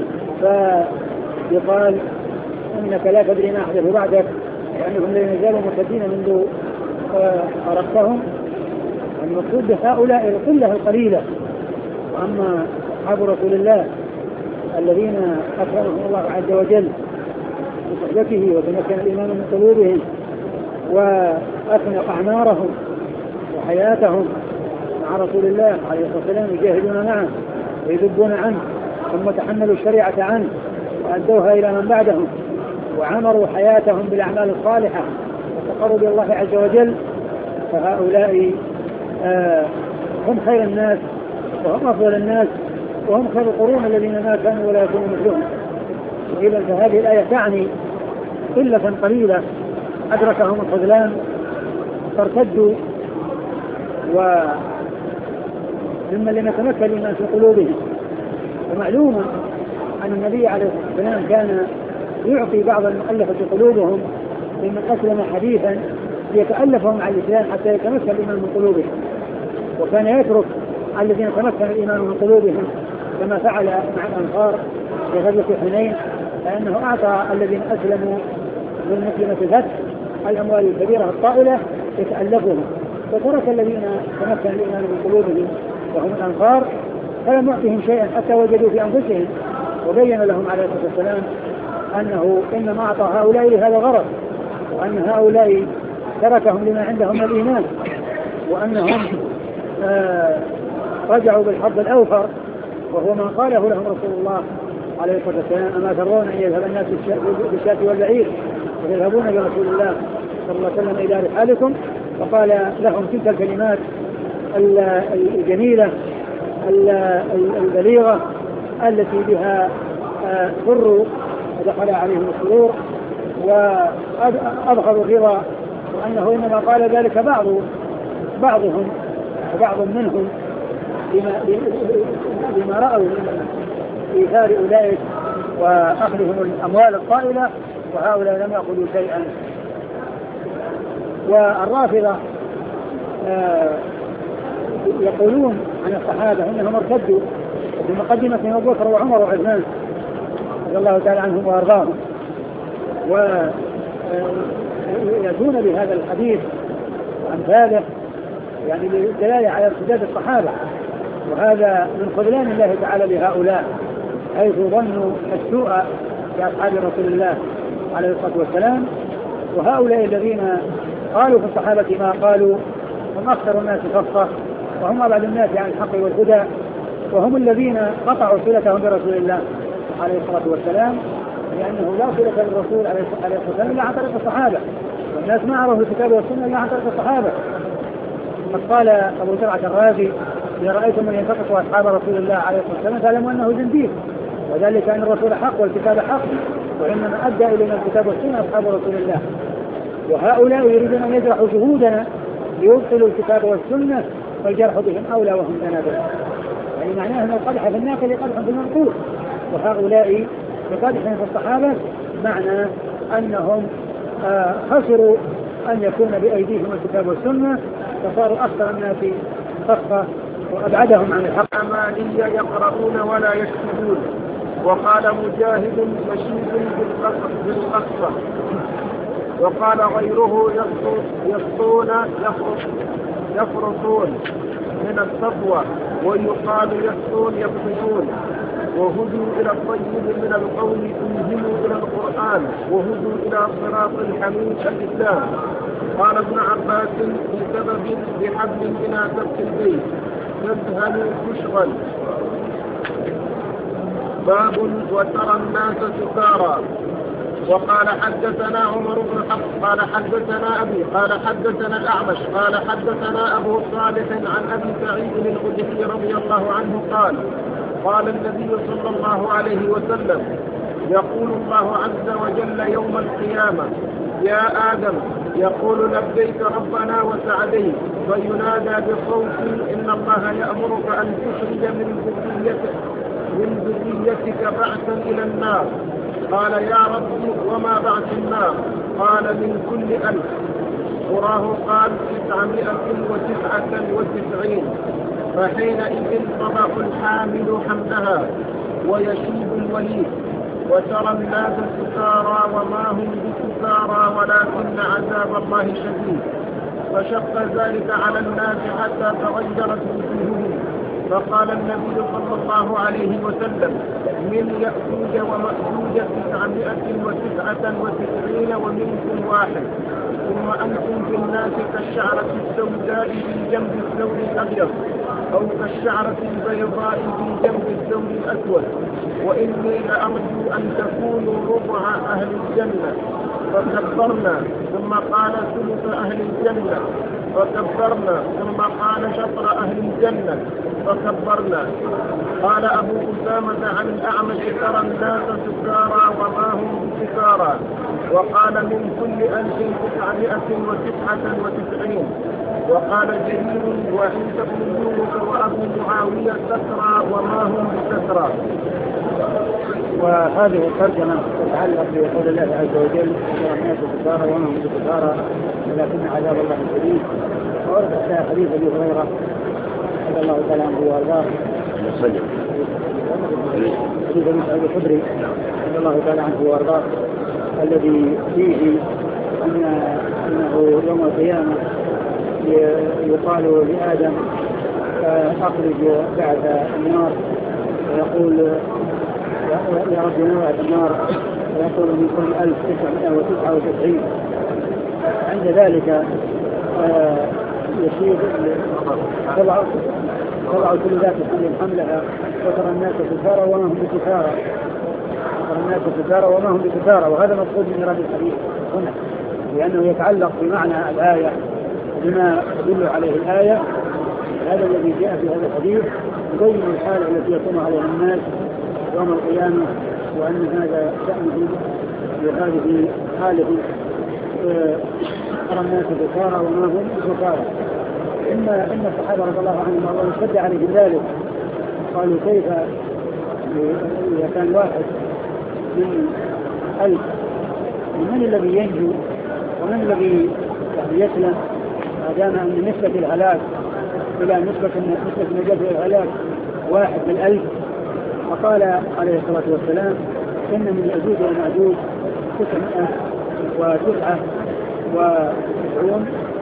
فيقال إنك لا تدري ما أحدث بعدك لأنهم لا يزالوا مرتدين منذ أرقتهم. المقصود بهؤلاء القلة القليلة. وأما أصحاب رسول الله الذين أكرمهم الله عز وجل بصحبته وتمكن الإيمان من قلوبهم وأثنى أعمارهم وحياتهم مع رسول الله عليه الصلاة والسلام يجاهدون معه ويذبون عنه ثم تحملوا الشريعة عنه وأدوها إلى من بعدهم وعمروا حياتهم بالأعمال الصالحة وتقربوا إلى الله عز وجل فهؤلاء آه هم خير الناس وهم أفضل الناس وهم خير القرون الذين ما كانوا ولا يكونوا مثلهم. وإذا فهذه الآية تعني قلة قليلة أدركهم الخذلان فارتدوا وممن لم يتمكن الإيمان في قلوبهم. ومعلوم أن النبي عليه الصلاة والسلام كان يعطي بعض المؤلفة في قلوبهم ممن أسلم حديثا ليتألفهم على الإسلام حتى يتمكن الإيمان من قلوبهم وكان يترك الذين تمكن الإيمان من قلوبهم كما فعل مع الأنصار في غزوة حنين لأنه أعطى الذين أسلموا من مسلمة الفتح الأموال الكبيرة الطائلة يتألفهم وترك الذين تمكن الإيمان من قلوبهم وهم الأنصار فلم يعطهم شيئا حتى وجدوا في أنفسهم وبين لهم عليه الصلاة والسلام أنه إنما أعطى هؤلاء لهذا الغرض وأن هؤلاء تركهم لما عندهم من الإيمان وأنهم آه رجعوا بالحظ الأوفر وهو ما قاله لهم رسول الله عليه الصلاة والسلام أما ترون أن يذهب الناس بالشاة والبعير ويذهبون برسول الله صلى الله عليه وسلم إلى رحالكم وقال لهم تلك الكلمات الجميلة البليغة التي بها سروا ودخل عليهم السرور وأظهروا الرضا وأنه إنما قال ذلك بعض بعضهم وبعض منهم لما, لما رأوا من إيثار أولئك وأخذهم الأموال الطائلة وهؤلاء لم يأخذوا شيئا. والرافضة آه يقولون عن الصحابة إنهم ارتدوا بمقدمة أبو بكر وعمر وعثمان رضي الله تعالى عنهم وأرضاهم ويأتون بهذا الحديث أمثاله يعني للدلالة على ارتداد الصحابة وهذا من خذلان الله تعالى بهؤلاء حيث ظنوا السوء بأصحاب رسول الله عليه الصلاة والسلام. وهؤلاء الذين قالوا في الصحابة ما قالوا هم أكثر الناس خصة وهم أبعد الناس عن الحق والهدى وهم الذين قطعوا صلتهم برسول الله عليه الصلاة والسلام لأنه لا صلة للرسول عليه الصلاة والسلام إلا عن طريق الصحابة والناس ما عرفوا الكتاب والسنة إلا عن طريق الصحابة. قد قال أبو زرعة الرازي إذا رأيتم من ينتقص أصحاب رسول الله عليه الصلاة والسلام فاعلموا أنه زنديق وذلك أن الرسول حق والكتاب حق وإنما أدى إلينا الكتاب والسنة أصحاب رسول الله. وهؤلاء يريدون أن يجرحوا شهودنا ليبطلوا الكتاب والسنة فالجرح بهم أولى وهم تنابل يعني معناه أن القدح في الناقل قدح في المنقول وهؤلاء بقدح في الصحابة معنى أنهم آه خسروا أن يكون بأيديهم الكتاب والسنة فصاروا أكثر الناس صفا وأبعدهم عن الحق. أمانية يقرؤون ولا يكتبون. وقال مجاهد مشيد بالقصة. وقال غيره يسطون يفرطون من الصفوة، ويقال يسطون يبطشون. وهدوا إلى الطيب من القول انهموا إلى القرآن، وهدوا إلى صراط الحميد الإسلام. قال ابن عباس في سبب بحبل بنا سبت البيت تذهل تشغل. باب وترى الناس سكارى. وقال حدثنا عمر بن حفص قال حدثنا أبي قال حدثنا الأعمش قال حدثنا أبو صالح عن أبي سعيد الخدري رضي الله عنه قال قال النبي صلى الله عليه وسلم يقول الله عز وجل يوم القيامة يا آدم يقول لبيك ربنا وسعديك، فينادى بصوت إن الله يأمرك أن تخرج من ذريتك من ذريتك بعثا إلى النار. قال يا رب وما بعث النار؟ قال من كل ألف. وراه قال تسعمائة وتسعة وتسعين. فحينئذ تضع الحامل حملها ويشيب الوليد، وترى الناس سكارى وما هم بسكارى ولكن عذاب الله شديد. فشق ذلك على الناس حتى تغيرت وجوههم. فقال النبي صلى الله عليه وسلم من يأجوج ومأجوج تسعمائة وتسعة وتسعين ومنكم واحد. ثم أنتم في الناس كالشعرة السوداء في جنب الثور الأبيض، أو كالشعرة البيضاء في جنب الثور الأسود. وإني لأرجو أن تكونوا ربع أهل الجنة. فكبرنا. ثم قال ثلث أهل الجنة. فكبرنا. ثم قال شطر أهل الجنة. فكبرنا. قال أبو أسامة عن الأعمش ترى الناس سكارى وما هم بسكارى. وقال من كل ألف تسعمائة وتسعة وتسعين. وقال جرير وعيسى بن يونس وأبو معاوية سكرى وما هم بسكرى. وهذه الترجمة تتعلق بقول الله عز وجل ترى الناس سكارى وما هم بسكارى ولكن عذاب الله شديد. وورد فيها حديث أبي هريرة رضي الله تعالى عنه وارضاه حديث أبي سعيد الخدري رضي الله تعالى عنه وارضاه الذي فيه أن أنه يوم القيامة يقال لآدم أخرج بعد النار، ويقول يا رب نوعد النار، ويقول من كل ألف تسعمائة وتسعة وتسعين. عند ذلك يصير طبعا طبعا كل ذات الحمل حملها وترى الناس سكارى وما هم بسكارى ترى الناس سكارى وما هم بسكارى. وهذا مقصود من مراد الحديث هنا، لأنه يتعلق بمعنى الآية بما تدل عليه الآية. هذا الذي جاء في هذا الحديث يبين الحالة التي يكون عليها الناس يوم القيامة، وأن هذا شأنه وهذه حاله ترى الناس سكارى وما هم بسكارى. إن إن الصحابة رضي الله عنهم الله اشتد عليهم ذلك، قالوا كيف إذا كان واحد من ألف من الذي ينجو ومن الذي يسلم، ما دام أن نسبة الهلاك إلى نسبة نسبة النجاة إلى الهلاك واحد من ألف. فقال عليه الصلاة والسلام إن من يأجوج ومأجوج تسعمائة وتسعة وتسعون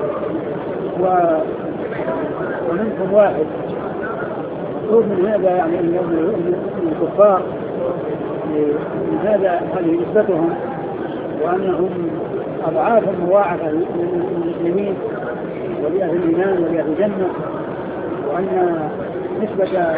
ومنكم واحد. مقصود من هذا يعني من الكفار، من هذا هذه نسبتهم، وأنهم أضعاف مضاعفة للمسلمين ولأهل الإيمان ولأهل الجنة، وأن نسبة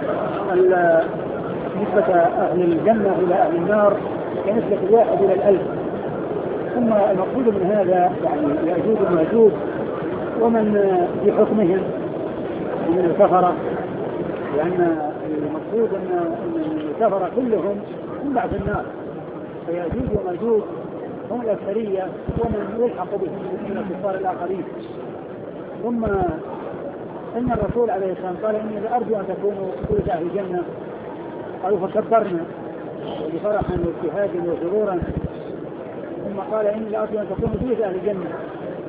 نسبة أهل الجنة إلى أهل النار كنسبة الواحد إلى الألف. ثم المقصود من هذا يعني يأجوج ومأجوج ومن في حكمهم من الكفرة، لأن المقصود أن الكفرة كلهم هم بعد النار، فيأجوج ومأجوج هم الأكثرية ومن يلحق بهم من الكفار الآخرين. ثم إن الرسول عليه السلام قال إني لأرجو أن تكونوا كل أهل الجنة. قالوا فكبرنا بفرحا واجتهادا وسرورا. ثم قال إني لأرجو أن تكونوا كل أهل الجنة.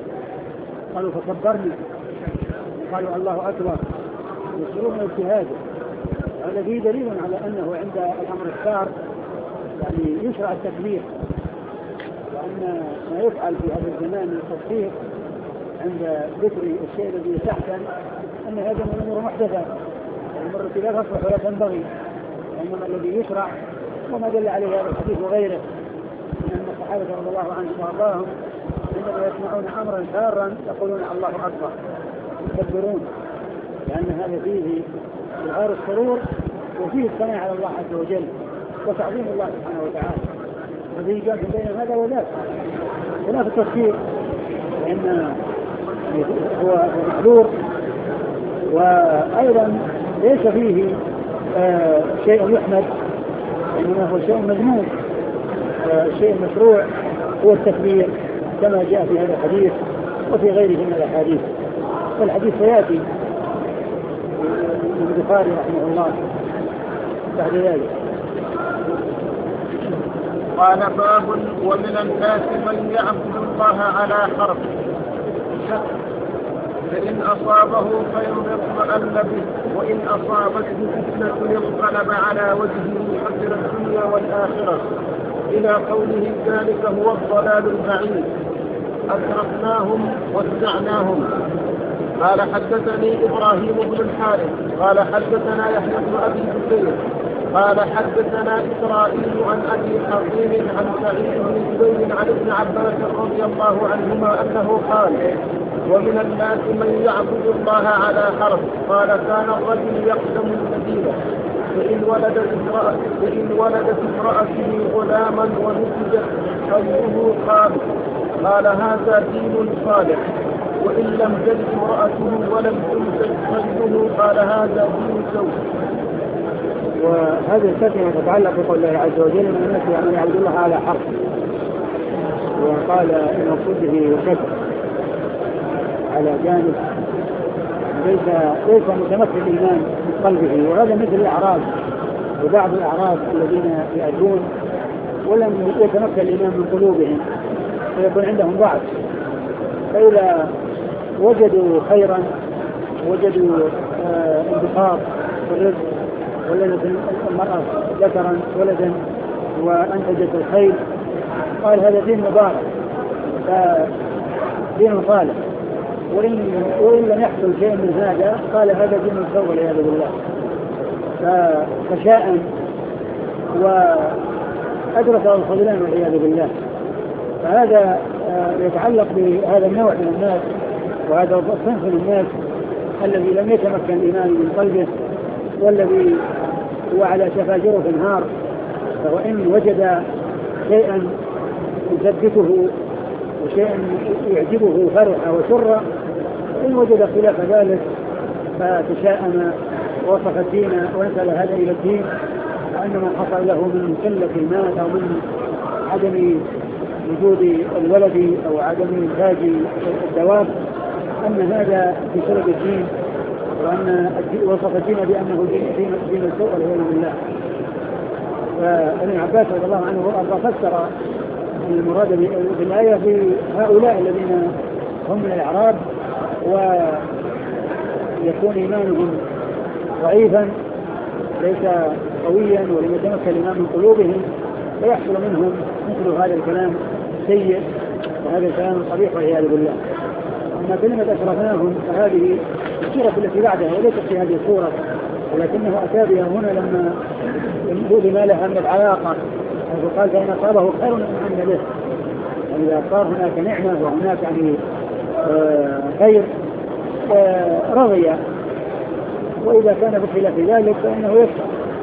قالوا فكبرنا، قالوا الله أكبر، يصيرون اجتهاده. هذا فيه دليل على أنه عند الأمر الشار يعني يشرع التكبير، وأن ما يفعل في هذا الزمان من التصفيق عند ذكر الشيء الذي يستحسن أن هذا من الأمور محدثة، المرة لا تصلح ولا تنبغي، وإنما الذي يشرع وما دل عليه هذا الحديث وغيره من أن الصحابة رضي الله عنهم وأرضاهم عندما يسمعون أمرا شارا يقولون الله أكبر، يكبرون، لأن هذا فيه إظهار السرور وفيه الثناء على الله عز وجل وتعظيم الله سبحانه وتعالى، وفيه جمع بين هذا وذاك. خلاف التصفيق لأن هو محظور، وأيضا ليس فيه آه شيء يحمد، إنما هو شيء مذموم. آه الشيء المشروع هو التكبير كما جاء في هذا الحديث وفي غيره من الأحاديث، والحديث سيأتي من البخاري رحمه الله بعد ذلك. قال باب ومن الناس من يعبد الله على حرف، فإن أصابه خير اطمأن به، وإن أصابته فتنة انقلب على وجهه خسر الدنيا والآخرة، إلى قوله ذلك هو الضلال البعيد. أدركناهم واتبعناهم. قال حدثني إبراهيم بن الحارث قال حدثنا يحيى بن أبي بكير قال حدثنا إسرائيل عن أبي حصين عن سعيد بن جبير عن ابن عباس رضي الله عنهما أنه قال ومن الناس من يعبد الله على حرف. قال كان الرجل يقدم المدينة فإن ولدت امرأة فإن ولدت امرأته غلاما ونتجت خيره قال قال هذا دين صالح، وإن لم تلد امرأته ولم تنتج خيره قال هذا دين سوء. وهذه الكلمة تتعلق بقول الله عز وجل من الناس من يعبد الله على حرف، وقال المقصود به وكذا على جانب ليس ليس متمثل الإيمان في قلبه، وهذا مثل الأعراب وبعض الأعراب الذين يأتون ولم يتمثل الإيمان من قلوبهم فيكون عندهم ضعف، فإذا وجدوا خيرا وجدوا آه انبساط في الرزق ولدت المرأة ذكرا ولدا وأنتجت الخير قال هذا دين مبارك دين صالح، وإن, وإن لم يحصل شيء من هذا قال هذا دين سوء والعياذ بالله. فشاء وأدركه الخذلان والعياذ بالله. فهذا يتعلق بهذا النوع من الناس وهذا الصنف من الناس الذي لم يتمكن الإيمان من قلبه والذي هو على شفا جرف النار، وإن وجد شيئا يثبته وشيئا يعجبه فرح وسر، إن وجد خلاف ذلك فتشاءم ووصف الدين ونسأل هذا إلى الدين، وأن من حصل له من قلة المال أو من عدم وجود الولد أو عدم إنتاج الدواب أن هذا في سبب الدين، وأن وصف الدين بأنه دين دين السوء والعياذ بالله. فابن عباس رضي الله عنه وأرضاه فسر المراد بالآية في هؤلاء الذين هم من الأعراب ويكون إيمانهم ضعيفا ليس قويا ولم يتمكن الإيمان من قلوبهم فيحصل منهم مثل هذا الكلام سيء وهذا الكلام القبيح والعياذ بالله. أما كلمة أشرفناهم فهذه السورة التي بعدها وليست في هذه السورة، ولكنه أتى بها هنا لما لما لها من العلاقة، وقال فإن أصابه خير من به، يعني إذا صار هناك نعمة وهناك يعني آه خير آه رضي، وإذا كان بخلاف ذلك فإنه يكفر.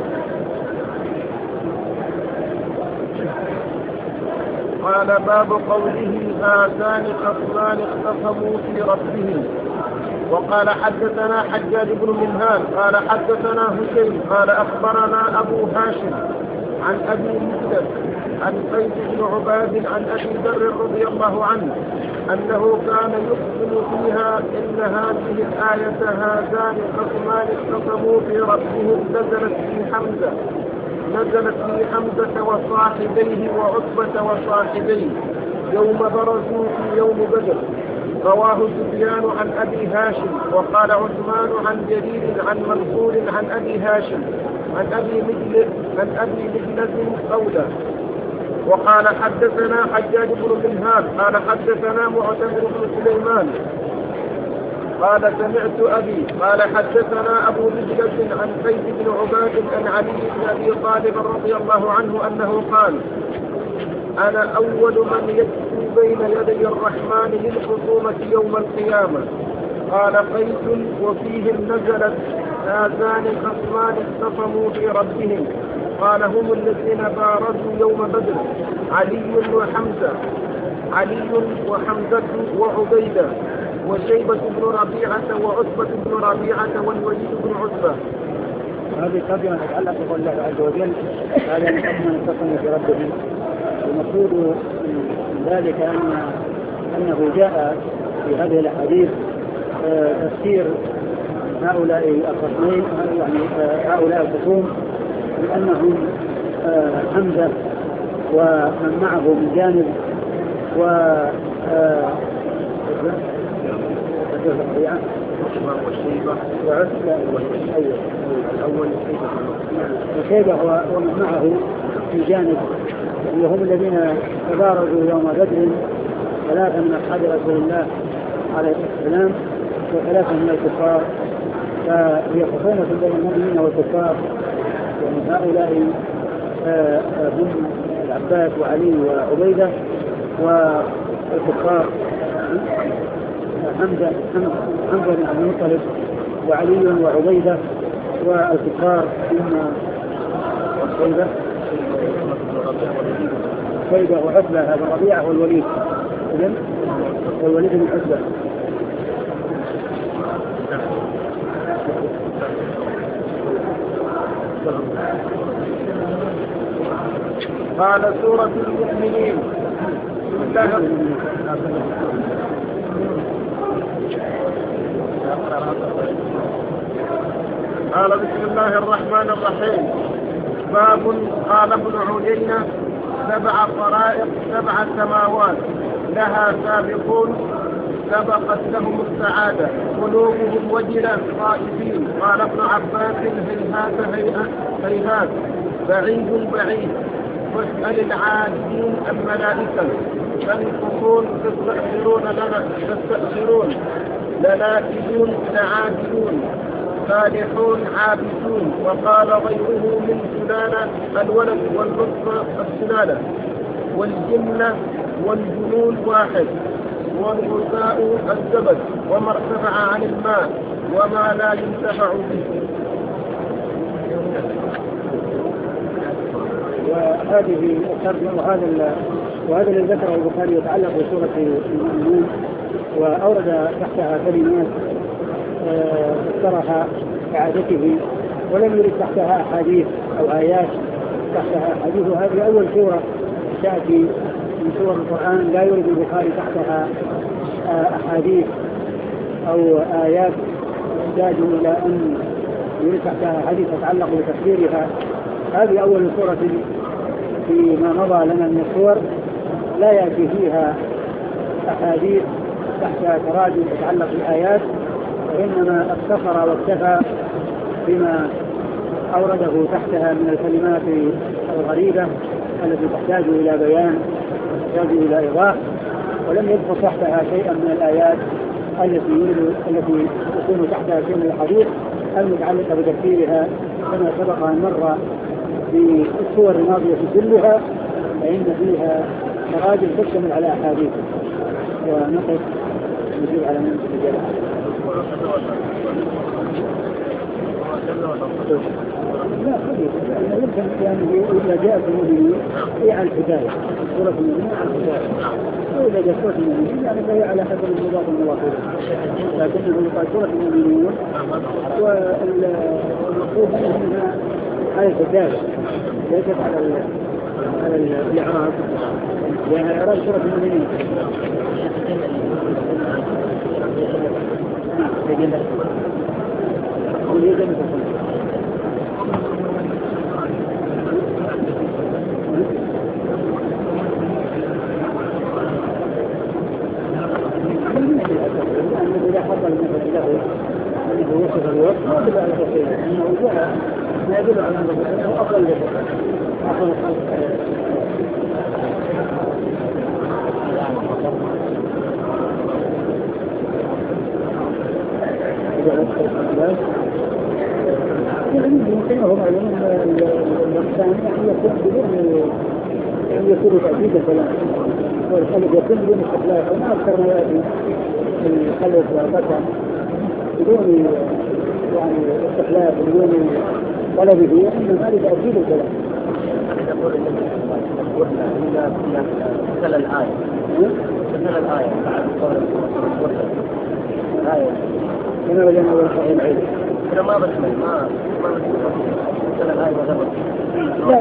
قال باب قوله هذان خصمان اختصموا في ربهم. وقال حدثنا حجاج بن منهال قال حدثنا هشيم قال أخبرنا أبو هاشم عن أبي مسلم عن قيس بن عباد عن أبي ذر رضي الله عنه أنه كان يقسم فيها إن هذه الآية هذان خصمان اختصموا في ربهم نزلت في حمزة نزلت في حمزة وصاحبيه وعتبة وصاحبيه يوم برزوا في يوم بدر رواه سفيان عن أبي هاشم. وقال عثمان عن جرير عن منصور عن أبي هاشم عن أبي مجلس عن أبي مجلس قوله. وقال حدثنا حجاج بن منهال قال حدثنا معتمر بن سليمان قال سمعت أبي قال حدثنا أبو مجلس عن زيد بن عباد عن علي بن أبي طالب رضي الله عنه أنه قال أنا أول من يكفو بين يدي الرحمن للخصومة يوم القيامة. قال قيس وفيهم نزلت هذان خصمان اختصموا في ربهم. قال هم الذين بارزوا يوم بدر علي وحمزة علي وحمزة وعبيدة وشيبة بن ربيعة وعتبة بن ربيعة والوليد بن عتبة. هذه ترجمة تتعلق بقول الله عز وجل هذا خصمان اختصموا في ربهم. المقصود من ذلك أن أنه جاء في هذه الأحاديث تفسير هؤلاء الخصمين يعني هؤلاء الخصوم بأنهم حمزة ومن معه من جانب و وشيبة ومن معه من جانب وهم الذين تبارزوا يوم بدر ثلاثة من أصحاب رسول الله عليه السلام وثلاثة من الكفار. فهي خصومة بين المؤمنين والكفار ومن هؤلاء هم العباس وعلي وعبيدة والكفار حمزة حمزة بن عبد المطلب وعلي وعبيدة والكفار هم عبيدة شيبة وعتبة هذا ربيعة والوليد إذن والوليد بن عتبة. قال سورة المؤمنين قال بسم الله الرحمن الرحيم. باب قال ابن عيينة سبع طرائق سبع سماوات لها سابقون سبقت لهم السعادة قلوبهم وجلة خائفين. قال ابن عباس هيهات هيهات بعيد بعيد واسأل العادين الملائكة فانفقون تستأخرون لنا تستأخرون لنائبون لعادلون صالحون عابدون. وقال غيره من سلالة الولد والنصف السلالة والجنة والجنون واحد والغثاء الزبد وما ارتفع عن الماء وما لا ينتفع به. وهذه وهذا وهذا الذي ذكره البخاري يتعلق بسورة المؤمنون وأورد تحتها كلمات اقترح كعادته ولم يرد تحتها أحاديث أو آيات تحتها أحاديث. وهذه أول سورة تأتي من سور القرآن لا يرد البخاري تحتها أحاديث أو آيات تحتاج إلى أن يرد تحتها أحاديث تتعلق بتفسيرها. هذه أول سورة فيما مضى لنا من السور لا يأتي فيها أحاديث تحت تراجم تتعلق بالآيات وإنما اختصر واكتفى بما أورده تحتها من الكلمات الغريبة التي تحتاج إلى بيان وتحتاج إلى إيضاح ولم يذكر تحتها شيئا من الآيات التي يريد التي تكون تحتها شيء من الحديث المتعلقة بتفسيرها كما سبق أن مر في الصور الماضية كلها فإن فيها تراجم تشتمل على أحاديث. ونقف نجيب على من الرجال. لا خليل لأنه يمكن يعني إذا جاءت المؤمنين هي على الحداية سورة المؤمنين على الحداية وإذا جاءت سورة المؤمنين يعني فهي على حسب المضاف المواصل لكنه يقال سورة المؤمنين والمقصود منها على الحداية ليست على على الإعراب لأن الإعراب سورة المؤمنين. يمكن هم علمون الإنسان يكون بدون يكون تعديد الكلام والخلق يكون بدون استقلال وما أكثر ما يأتي الخلق والبشر بدون يعني استقلال بدون طلبه إنما هذا تعديد الكلام. يقول قلنا إذا مثل الآية مثل الآية بعد قول الآية هنا وجدنا أول شيء العلم كده ما بسمع ما ما مثل الآية ما ذكر لا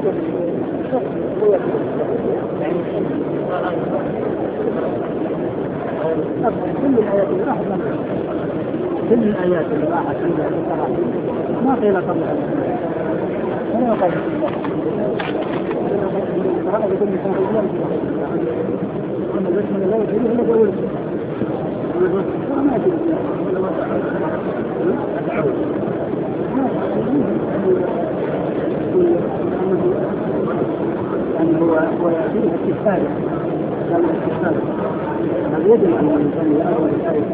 كل الآيات اللي راحت كل الآيات اللي راحت ما قيل قبلها هنا قبل هذا يكون مثل الأيام أما بسم الله يقول هنا بقول ما أدري يعني هو هو يأتيه استفادة قال استفادة هذا يدل على الإنسان الأول الآية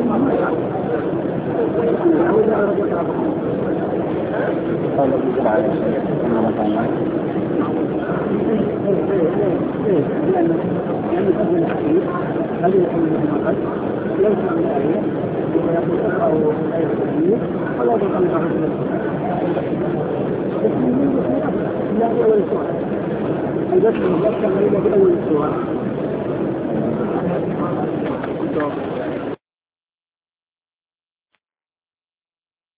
قال الله تعالى إنما كان لأن لأن فضل الحديث هل يكون من قد ليس من الآية ويقول أقرأه الآية الكبير ولا يقول أن الرسول لا أول سؤال البشر مبكر إلى أول سؤال